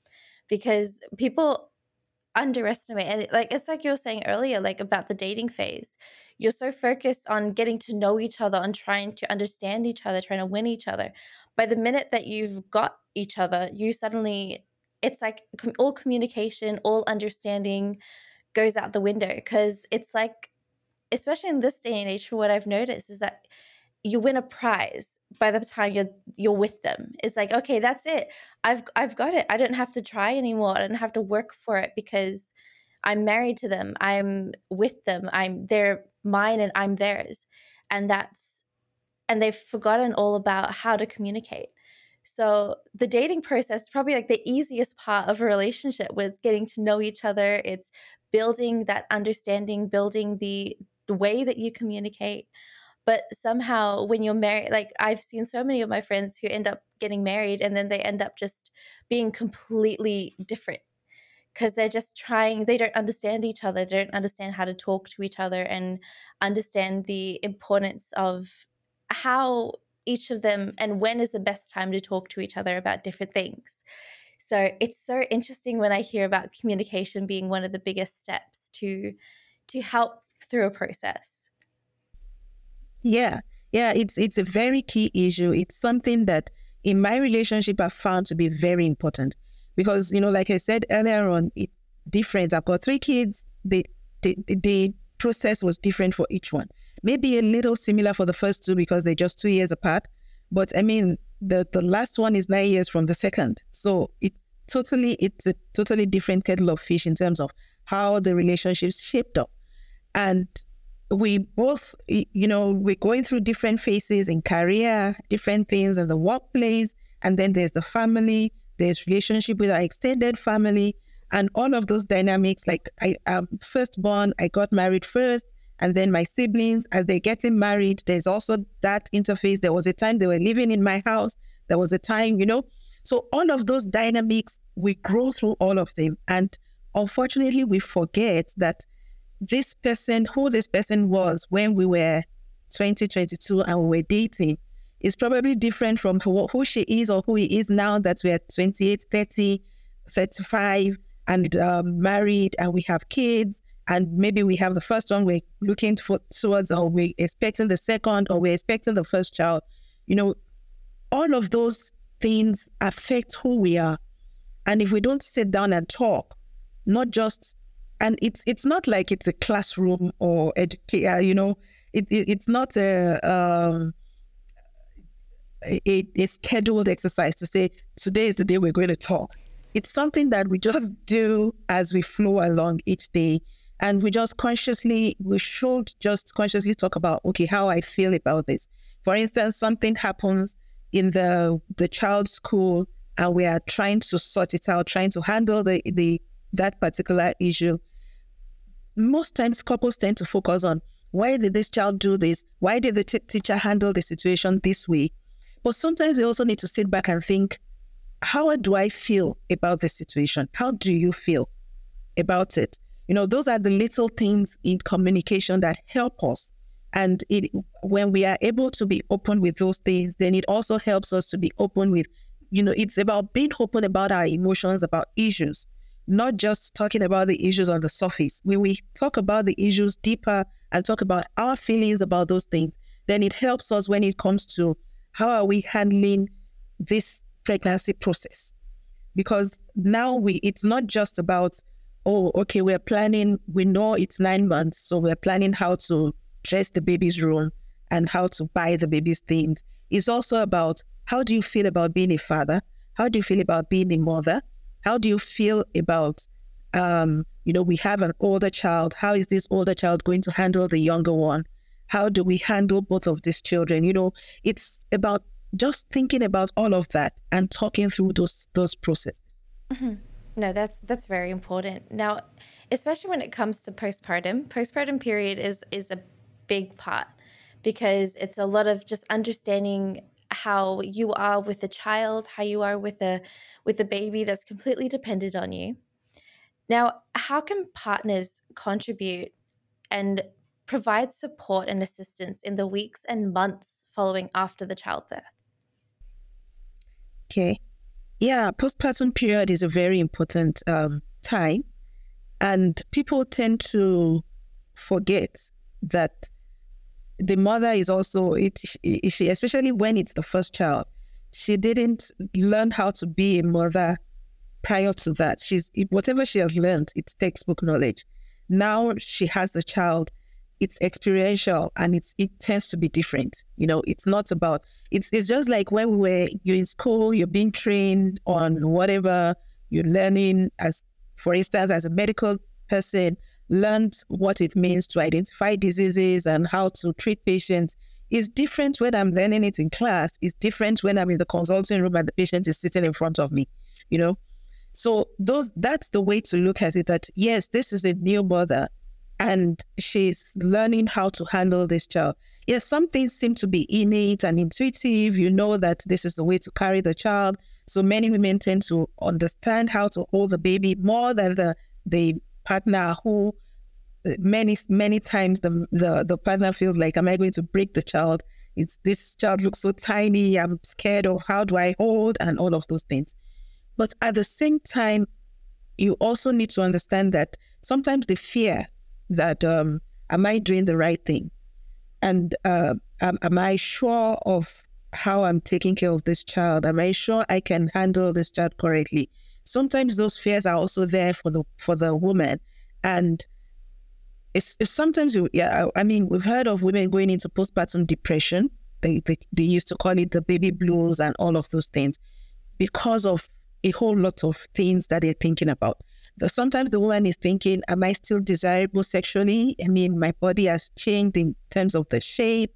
because people underestimate, and like it's like you were saying earlier, like about the dating phase. You're so focused on getting to know each other, on trying to understand each other, trying to win each other. By the minute that you've got each other, you suddenly, it's like com- all communication, all understanding goes out the window, because it's like, especially in this day and age, for what I've noticed is that you win a prize by the time you're you're with them. It's like, okay, that's it. I've I've got it. I don't have to try anymore. I don't have to work for it because I'm married to them. I'm with them. I'm they're mine and I'm theirs. And that's and they've forgotten all about how to communicate. So the dating process is probably like the easiest part of a relationship, where it's getting to know each other, it's building that understanding, building the the way that you communicate. But somehow when you're married, like I've seen so many of my friends who end up getting married and then they end up just being completely different, because they're just trying, they don't understand each other, they don't understand how to talk to each other and understand the importance of how each of them, and when is the best time to talk to each other about different things. So it's so interesting when I hear about communication being one of the biggest steps to to help through a process. Yeah, yeah, it's it's a very key issue. It's something that in my relationship I found to be very important because, you know, like I said earlier on, it's different. I've got three kids. The the, the process was different for each one. Maybe a little similar for the first two because they're just two years apart. But I mean, the the last one is nine years from the second, so it's totally it's a totally different kettle of fish in terms of how the relationships shaped up. And we both, you know, we're going through different phases in career, different things in the workplace, and then there's the family, there's relationship with our extended family, and all of those dynamics. Like I am firstborn, I got married first, and then my siblings, as they're getting married, there's also that interface. There was a time they were living in my house. There was a time, you know, so all of those dynamics, we grow through all of them, and unfortunately, we forget that this person, who this person was when we were twenty, twenty-two and we were dating, is probably different from who, who she is or who he is now that we're twenty-eight, thirty, thirty-five and um, married and we have kids. And maybe we have the first one we're looking for, towards, or we're expecting the second, or we're expecting the first child. You know, all of those things affect who we are. And if we don't sit down and talk, not just and it's it's not like it's a classroom or educate, uh, you know, it, it it's not a, um, a a scheduled exercise to say today is the day we're going to talk. It's something that we just do as we flow along each day, and we just consciously we should just consciously talk about, okay, how I feel about this. For instance, something happens in the the child's school, and we are trying to sort it out, trying to handle the the that particular issue. Most times couples tend to focus on, why did this child do this? Why did the t- teacher handle the situation this way? But sometimes we also need to sit back and think, how do I feel about the situation? How do you feel about it? You know, those are the little things in communication that help us. And it, when we are able to be open with those things, then it also helps us to be open with, you know, it's about being open about our emotions, about issues, not just talking about the issues on the surface. When we talk about the issues deeper and talk about our feelings about those things, then it helps us when it comes to how are we handling this pregnancy process. Because now we it's not just about, oh, okay, we're planning, we know it's nine months, so we're planning how to dress the baby's room and how to buy the baby's things. It's also about, how do you feel about being a father? How do you feel about being a mother? How do you feel about, um, you know, we have an older child. How is this older child going to handle the younger one? How do we handle both of these children? You know, it's about just thinking about all of that and talking through those those processes. Mm-hmm. No, that's that's very important. Now, especially when it comes to postpartum, postpartum period is is a big part, because it's a lot of just understanding how you are with a child, how you are with a with a baby that's completely dependent on you. Now, how can partners contribute and provide support and assistance in the weeks and months following after the childbirth? Okay. Yeah, postpartum period is a very important um, time, and people tend to forget that the mother is also it. She, especially when it's the first child, she didn't learn how to be a mother prior to that. She's whatever she has learned, it's textbook knowledge. Now she has the child, it's experiential, and it's it tends to be different. You know, it's not about it's it's just like when we were you're in school, you're being trained on whatever you're learning as for instance, as a medical person, learned what it means to identify diseases and how to treat patients. It's different when I'm learning it in class. It's different when I'm in the consulting room and the patient is sitting in front of me, you know. So those that's the way to look at it, that yes, this is a new mother and she's learning how to handle this child. Yes, some things seem to be innate and intuitive. You know that this is the way to carry the child. So many women tend to understand how to hold the baby more than the the partner who many many times the the, the partner feels like, am I going to break the child? It's this child looks so tiny. I'm scared of how do I hold and all of those things. But at the same time, you also need to understand that sometimes the fear that, um, am I doing the right thing? And uh, am, am I sure of how I'm taking care of this child? Am I sure I can handle this child correctly? Sometimes those fears are also there for the for the woman. And it's, it's sometimes, you, yeah, I mean, we've heard of women going into postpartum depression. They, they, they used to call it the baby blues and all of those things because of a whole lot of things that they're thinking about. The, sometimes the woman is thinking, am I still desirable sexually? I mean, my body has changed in terms of the shape.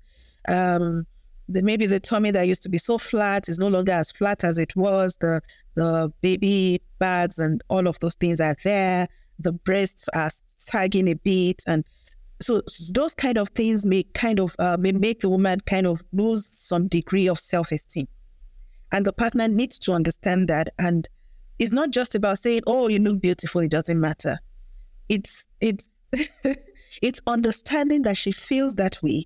Um, the, maybe the tummy that used to be so flat is no longer as flat as it was. The, the baby bags and all of those things are there. The breasts are sagging a bit. And so those kind of things may kind of uh, may make the woman kind of lose some degree of self-esteem. And the partner needs to understand that. And it's not just about saying, oh, you look beautiful, it doesn't matter. It's it's it's understanding that she feels that way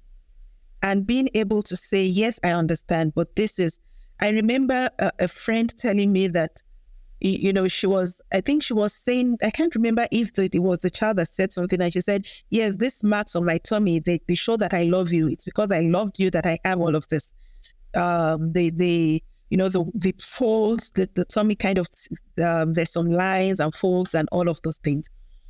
and being able to say, yes, I understand, but this is, I remember a, a friend telling me that, you know, she was, I think she was saying, I can't remember if the, it was the child that said something, and she said, yes, this marks on my tummy, they, they show that I love you. It's because I loved you that I have all of this. Um, they, they, you know, the, the folds, the, the tummy kind of, um, there's some lines and folds and all of those things.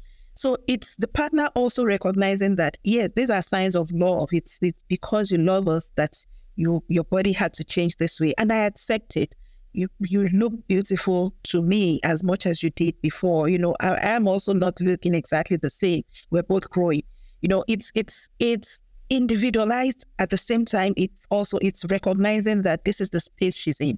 So it's the partner also recognizing that, yes, these are signs of love. It's it's because you love us that you your body had to change this way. And I accept it. You you look beautiful to me as much as you did before. You know, I, I am also not looking exactly the same. We're both growing. You know, it's it's it's individualized. At the same time, it's also it's recognizing that this is the space she's in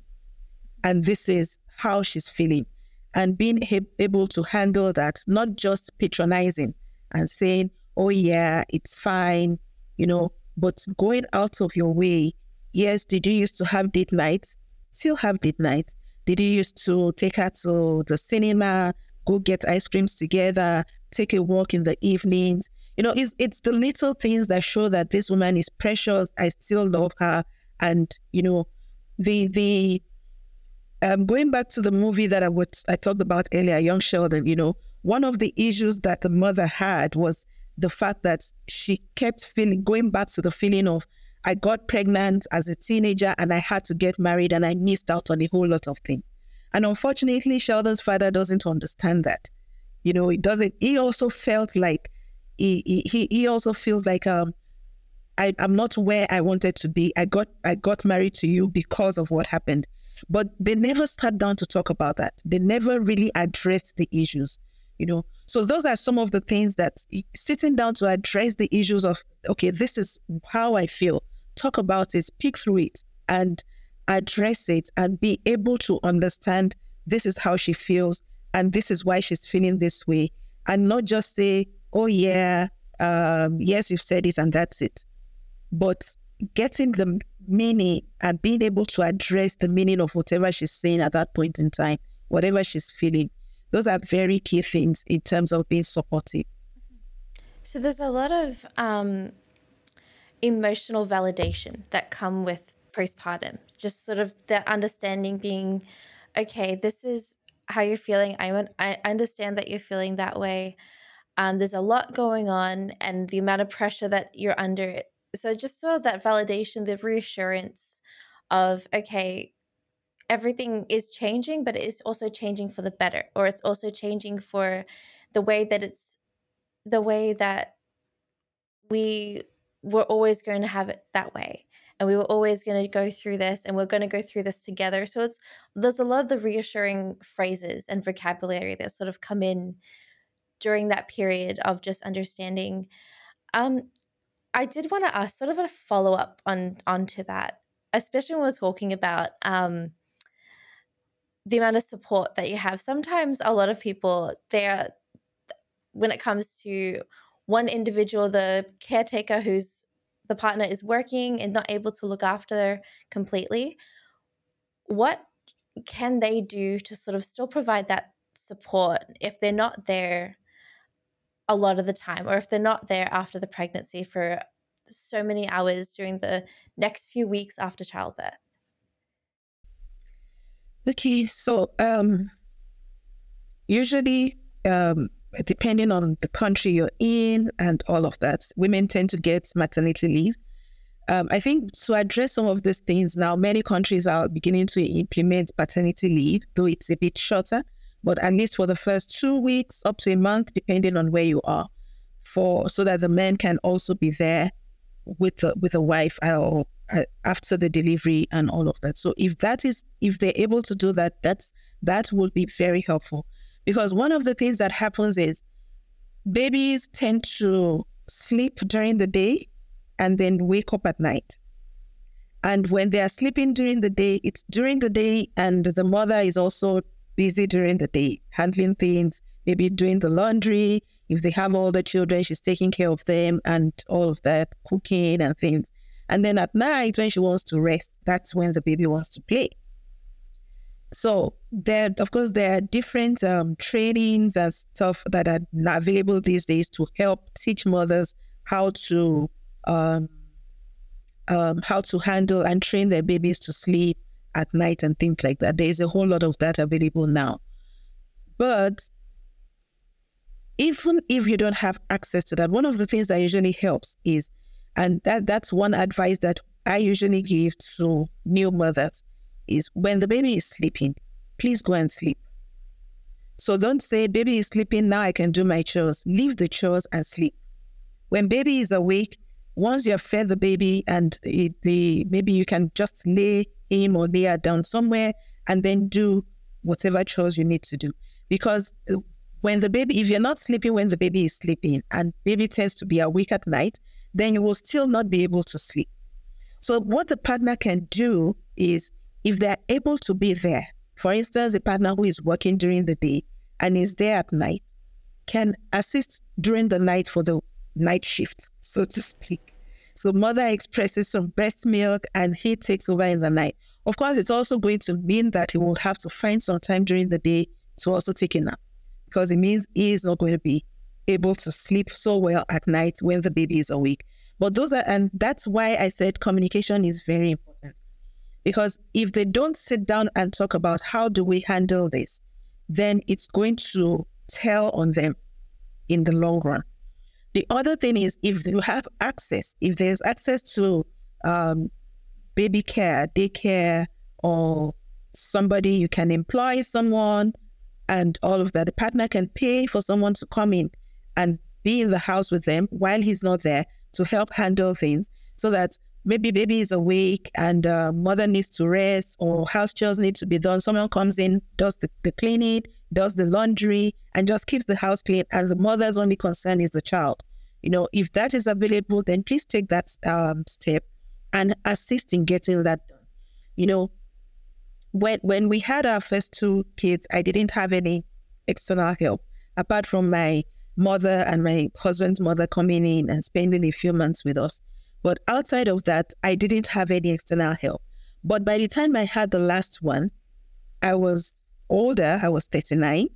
and this is how she's feeling, and being able to handle that, not just patronizing and saying, oh yeah, it's fine, you know, but going out of your way. Yes, did you used to have date nights? Still have date nights. Did you used to take her to the cinema, go get ice creams together, take a walk in the evenings? You know, it's it's the little things that show that this woman is precious. I still love her. And, you know, the the um, going back to the movie that I would I talked about earlier, Young Sheldon, you know, one of the issues that the mother had was the fact that she kept feeling, going back to the feeling of, I got pregnant as a teenager and I had to get married and I missed out on a whole lot of things. And unfortunately, Sheldon's father doesn't understand that. You know, he doesn't, he also felt like, he he, he also feels like, um, I, I'm not where I wanted to be. I got I got married to you because of what happened. But they never sat down to talk about that. They never really addressed the issues, you know. So those are some of the things that sitting down to address the issues of, okay, this is how I feel. Talk about it, speak through it, and address it, and be able to understand this is how she feels and this is why she's feeling this way. And not just say, oh yeah, um, yes, you've said it and that's it. But getting the meaning and being able to address the meaning of whatever she's saying at that point in time, whatever she's feeling, those are very key things in terms of being supportive. So there's a lot of um, emotional validation that come with postpartum, just sort of that understanding being okay, this is how you're feeling. I, I understand that you're feeling that way. Um, there's a lot going on and the amount of pressure that you're under. So just sort of that validation, the reassurance of, okay, everything is changing, but it is also changing for the better, or it's also changing for the way that it's the way that we were always going to have it that way. And we were always going to go through this, and we're going to go through this together. So it's there's a lot of the reassuring phrases and vocabulary that sort of come in during that period of just understanding. Um, I did want to ask sort of a follow up on onto that, especially when we're talking about um, the amount of support that you have. Sometimes a lot of people, they're when it comes to one individual, the caretaker who's the partner is working and not able to look after completely, what can they do to sort of still provide that support if they're not there a lot of the time, or if they're not there after the pregnancy for so many hours during the next few weeks after childbirth? Okay, so um, usually, um, depending on the country you're in and all of that, women tend to get maternity leave. Um, I think to address some of these things now, many countries are beginning to implement paternity leave, though it's a bit shorter, but at least for the first two weeks up to a month, depending on where you are, for so that the men can also be there with the with a wife or uh, after the delivery and all of that. So if that is if they're able to do that, that's that will be very helpful, because one of the things that happens is babies tend to sleep during the day and then wake up at night. And when they are sleeping during the day, it's during the day, and the mother is also busy during the day, handling things, maybe doing the laundry. If they have older children, she's taking care of them and all of that, cooking and things. And then at night, when she wants to rest, that's when the baby wants to play. So there, of course, there are different um, trainings and stuff that are available these days to help teach mothers how to um, um, how to handle and train their babies to sleep at night and things like that. There is a whole lot of that available now. But even if you don't have access to that, one of the things that usually helps is, and that that's one advice that I usually give to new mothers, is when the baby is sleeping, please go and sleep. So don't say, baby is sleeping, now I can do my chores. Leave the chores and sleep. When baby is awake, once you have fed the baby and it, the maybe you can just lay him or lay her down somewhere and then do whatever chores you need to do. Because when the baby, if you're not sleeping when the baby is sleeping and baby tends to be awake at night, then you will still not be able to sleep. So what the partner can do is, if they're able to be there, for instance, a partner who is working during the day and is there at night, can assist during the night for the night shift, so to speak. So mother expresses some breast milk and he takes over in the night. Of course, it's also going to mean that he will have to find some time during the day to also take a nap, because it means he is not going to be able to sleep so well at night when the baby is awake. But those are, and that's why I said communication is very important. Because if they don't sit down and talk about how do we handle this, then it's going to tell on them in the long run. The other thing is, if you have access, if there's access to um, baby care, daycare, or somebody, you can employ someone and all of that. The partner can pay for someone to come in and be in the house with them while he's not there to help handle things, so that maybe baby is awake and uh, mother needs to rest or house chores need to be done. Someone comes in, does the, the cleaning, does the laundry, and just keeps the house clean, and the mother's only concern is the child. You know, if that is available, then please take that um, step and assist in getting that done. You know, when when we had our first two kids, I didn't have any external help apart from my mother and my husband's mother coming in and spending a few months with us. But outside of that, I didn't have any external help. But by the time I had the last one, I was older. I was thirty-nine,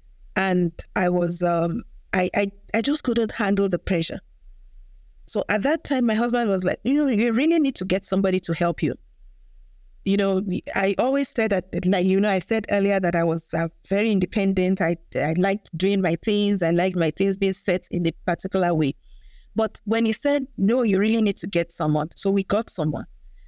and I was um, I, I I just couldn't handle the pressure. So at that time, my husband was like, you know, you really need to get somebody to help you. you know, I always said that, like, you know, I said earlier that I was uh, very independent. I, I liked doing my things. I liked my things being set in a particular way. But when he said, no, you really need to get someone. So we got someone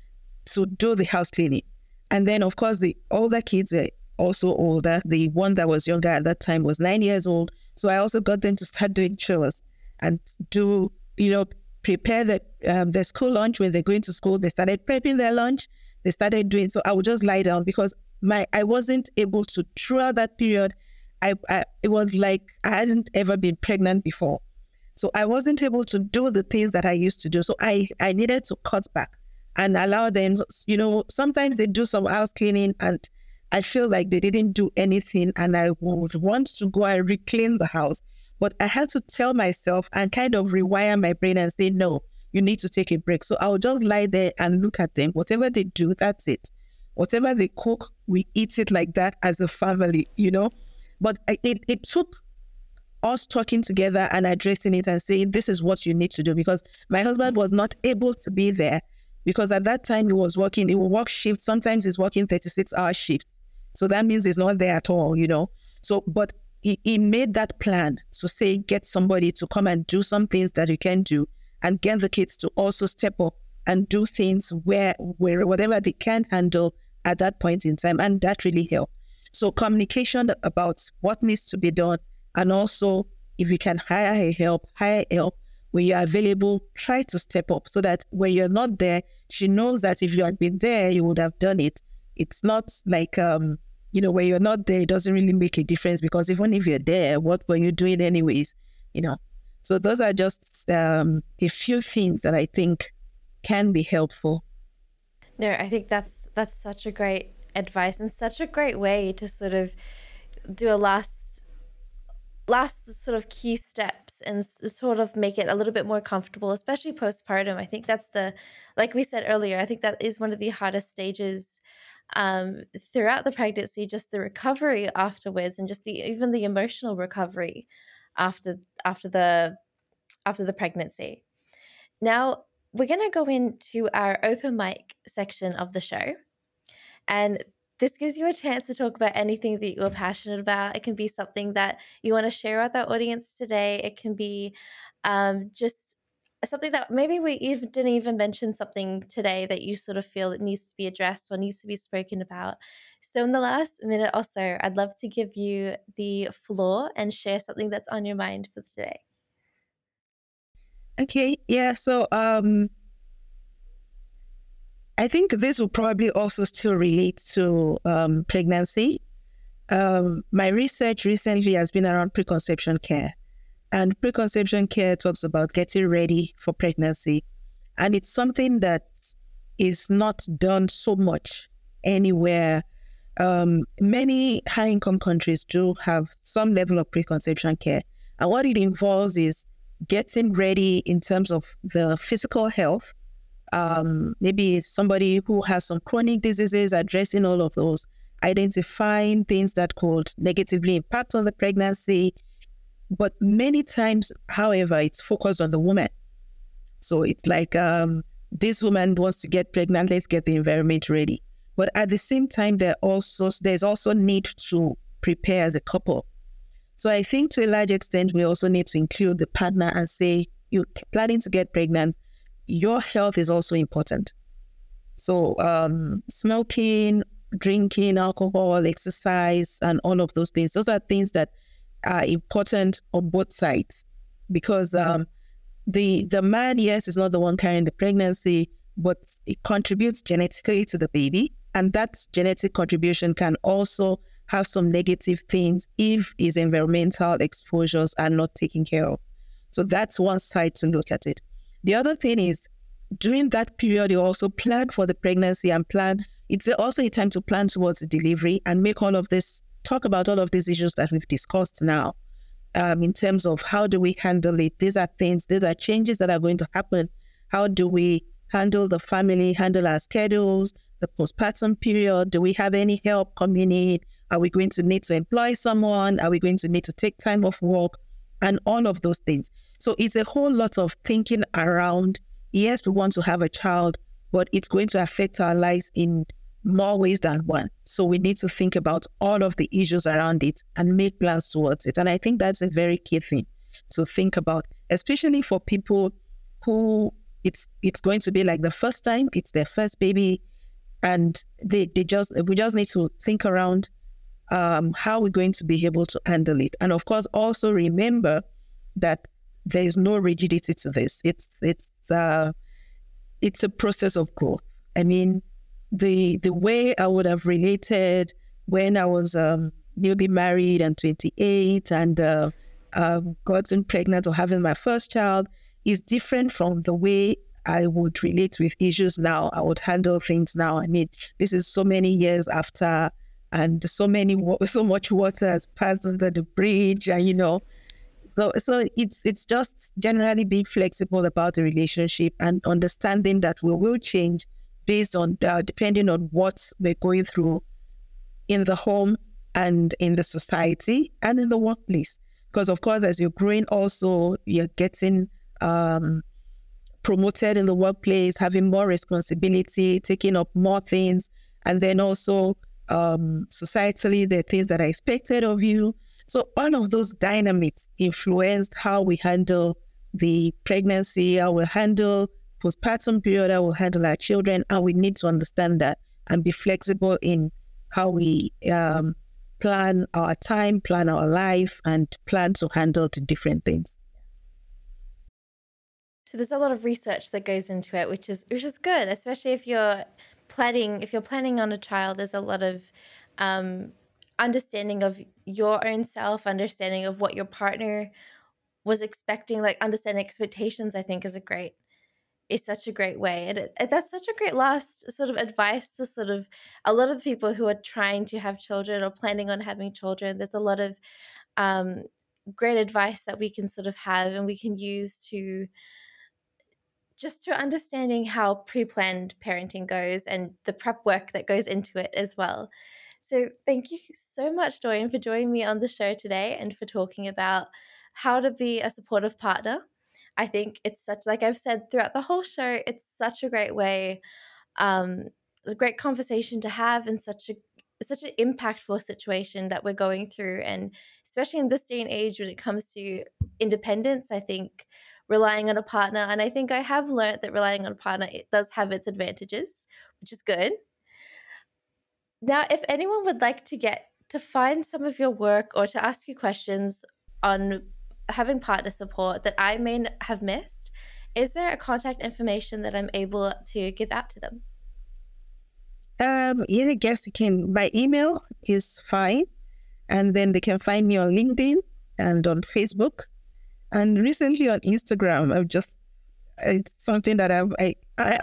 to do the house cleaning. And then, of course, the older kids were also older. The one that was younger at that time was nine years old. So I also got them to start doing chores and do, you know, prepare the, um, their school lunch when they're going to school. They started prepping their lunch. They started doing, so I would just lie down because my I wasn't able to, throughout that period, I, I it was like I hadn't ever been pregnant before. So I wasn't able to do the things that I used to do. So I, I needed to cut back and allow them, you know, sometimes they do some house cleaning and I feel like they didn't do anything and I would want to go and reclaim the house. But I had to tell myself and kind of rewire my brain and say, no, you need to take a break. So I'll just lie there and look at them. Whatever they do, that's it. Whatever they cook, we eat it like that as a family, you know. But it, it took us talking together and addressing it and saying, this is what you need to do. Because my husband was not able to be there because at that time he was working, he would work shifts. Sometimes he's working thirty-six hour shifts. So that means he's not there at all, you know. So, but he, he made that plan to say, get somebody to come and do some things that you can do and get the kids to also step up and do things where, where whatever they can handle at that point in time. And that really helped. So communication about what needs to be done. And also, if you can hire a help, hire help. When you're available, try to step up so that when you're not there, she knows that if you had been there, you would have done it. It's not like, um, you know, when you're not there, it doesn't really make a difference because even if you're there, what were you doing anyways, you know? So those are just um, a few things that I think can be helpful. No, I think that's that's such a great advice and such a great way to sort of do a last last sort of key steps and sort of make it a little bit more comfortable, especially postpartum. I think that's the, like we said earlier, I think that is one of the hardest stages um, throughout the pregnancy, just the recovery afterwards and just the even the emotional recovery after after the after the pregnancy. Now, we're going to go into our open mic section of the show. And this gives you a chance to talk about anything that you're passionate about. It can be something that you want to share with our audience today. It can be um, just something that maybe we even didn't even mention something today that you sort of feel that needs to be addressed or needs to be spoken about. So in the last minute or so, I'd love to give you the floor and share something that's on your mind for today. Okay, yeah, so um, I think this will probably also still relate to um, pregnancy. Um, my research recently has been around preconception care. And preconception care talks about getting ready for pregnancy. And it's something that is not done so much anywhere. Um, many high-income countries do have some level of preconception care. And what it involves is getting ready in terms of the physical health. Um, maybe somebody who has some chronic diseases, addressing all of those, identifying things that could negatively impact on the pregnancy. But many times, however, it's focused on the woman. So it's like, um, this woman wants to get pregnant, let's get the environment ready. But at the same time, there also there's also need to prepare as a couple. So I think to a large extent, we also need to include the partner and say, you're planning to get pregnant, your health is also important. So um, smoking, drinking, alcohol, exercise, and all of those things, those are things that are important on both sides because um, the the man, yes, is not the one carrying the pregnancy, but it contributes genetically to the baby. And that genetic contribution can also have some negative things if his environmental exposures are not taken care of. So that's one side to look at it. The other thing is, during that period, you also plan for the pregnancy and plan. It's also a time to plan towards the delivery and make all of this, talk about all of these issues that we've discussed now um, in terms of how do we handle it. These are things, these are changes that are going to happen. How do we handle the family, handle our schedules, the postpartum period? Do we have any help coming in? Are we going to need to employ someone? Are we going to need to take time off work? And all of those things. So it's a whole lot of thinking around, yes, we want to have a child, but it's going to affect our lives in more ways than one. So we need to think about all of the issues around it and make plans towards it. And I think that's a very key thing to think about, especially for people who it's it's going to be like the first time, it's their first baby, and they, they just we just need to think around um, how we're going to be able to handle it. And of course, also remember that there is no rigidity to this. It's it's uh, it's a process of growth. I mean, the the way I would have related when I was um, newly married and twenty-eight and uh, uh, gotten pregnant or having my first child is different from the way I would relate with issues now. I would handle things now. I mean, this is so many years after, and so many so much water has passed under the bridge, and you know. So, so it's it's just generally being flexible about the relationship and understanding that we will change based on uh, depending on what we're going through in the home and in the society and in the workplace. Because of course, as you're growing, also you're getting um, promoted in the workplace, having more responsibility, taking up more things, and then also um, societally, there are things that are expected of you. So all of those dynamics influence how we handle the pregnancy, how we handle postpartum period, how we handle our children, and we need to understand that and be flexible in how we um, plan our time, plan our life, and plan to handle the different things. So there's a lot of research that goes into it, which is which is good, especially if you're planning if you're planning on a child. There's a lot of um, understanding of your own self, understanding of what your partner was expecting, like understanding expectations. I think is a great is such a great way, and it, it, that's such a great last sort of advice to sort of a lot of the people who are trying to have children or planning on having children. There's a lot of um, great advice that we can sort of have and we can use to just to understanding how pre-planned parenting goes and the prep work that goes into it as well. So thank you so much, Dorian, for joining me on the show today and for talking about how to be a supportive partner. I think it's such, like I've said throughout the whole show, it's such a great way, um, a great conversation to have and such a such an impactful situation that we're going through. And especially in this day and age when it comes to independence, I think relying on a partner, and I think I have learned that relying on a partner, it does have its advantages, which is good. Now, if anyone would like to get to find some of your work or to ask you questions on having partner support that I may have missed, is there a contact information that I'm able to give out to them? Um, yeah, I guess you can. My email is fine, and then they can find me on LinkedIn and on Facebook, and recently on Instagram. I've just it's something that I've I, I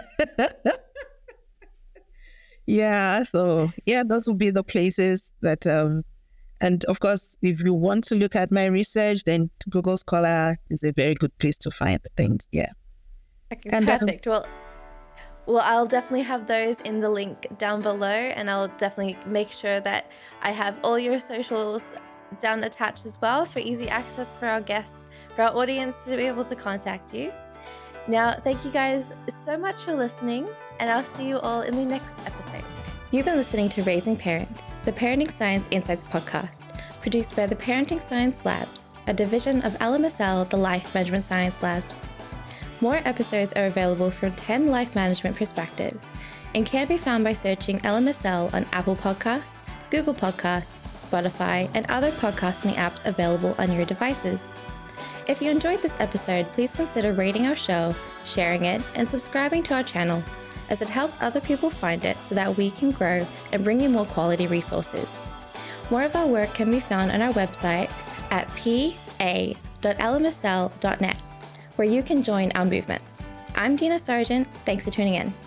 yeah. So yeah, those will be the places that um, and of course, if you want to look at my research, then Google Scholar is a very good place to find things. Yeah. Okay, and perfect. Um, well. Well, I'll definitely have those in the link down below, and I'll definitely make sure that I have all your socials down attached as well for easy access for our guests, for our audience to be able to contact you. Now, thank you guys so much for listening, and I'll see you all in the next episode. You've been listening to Raising Parents, the Parenting Science Insights podcast, produced by the Parenting Science Labs, a division of L M S L, the Life Management Science Labs. More episodes are available from ten life management perspectives and can be found by searching L M S L on Apple Podcasts, Google Podcasts, Spotify, and other podcasting apps available on your devices. If you enjoyed this episode, please consider rating our show, sharing it, and subscribing to our channel, as it helps other people find it so that we can grow and bring you more quality resources. More of our work can be found on our website at p a dot l m s l dot net. where you can join our movement. I'm Dina Sargent. Thanks for tuning in.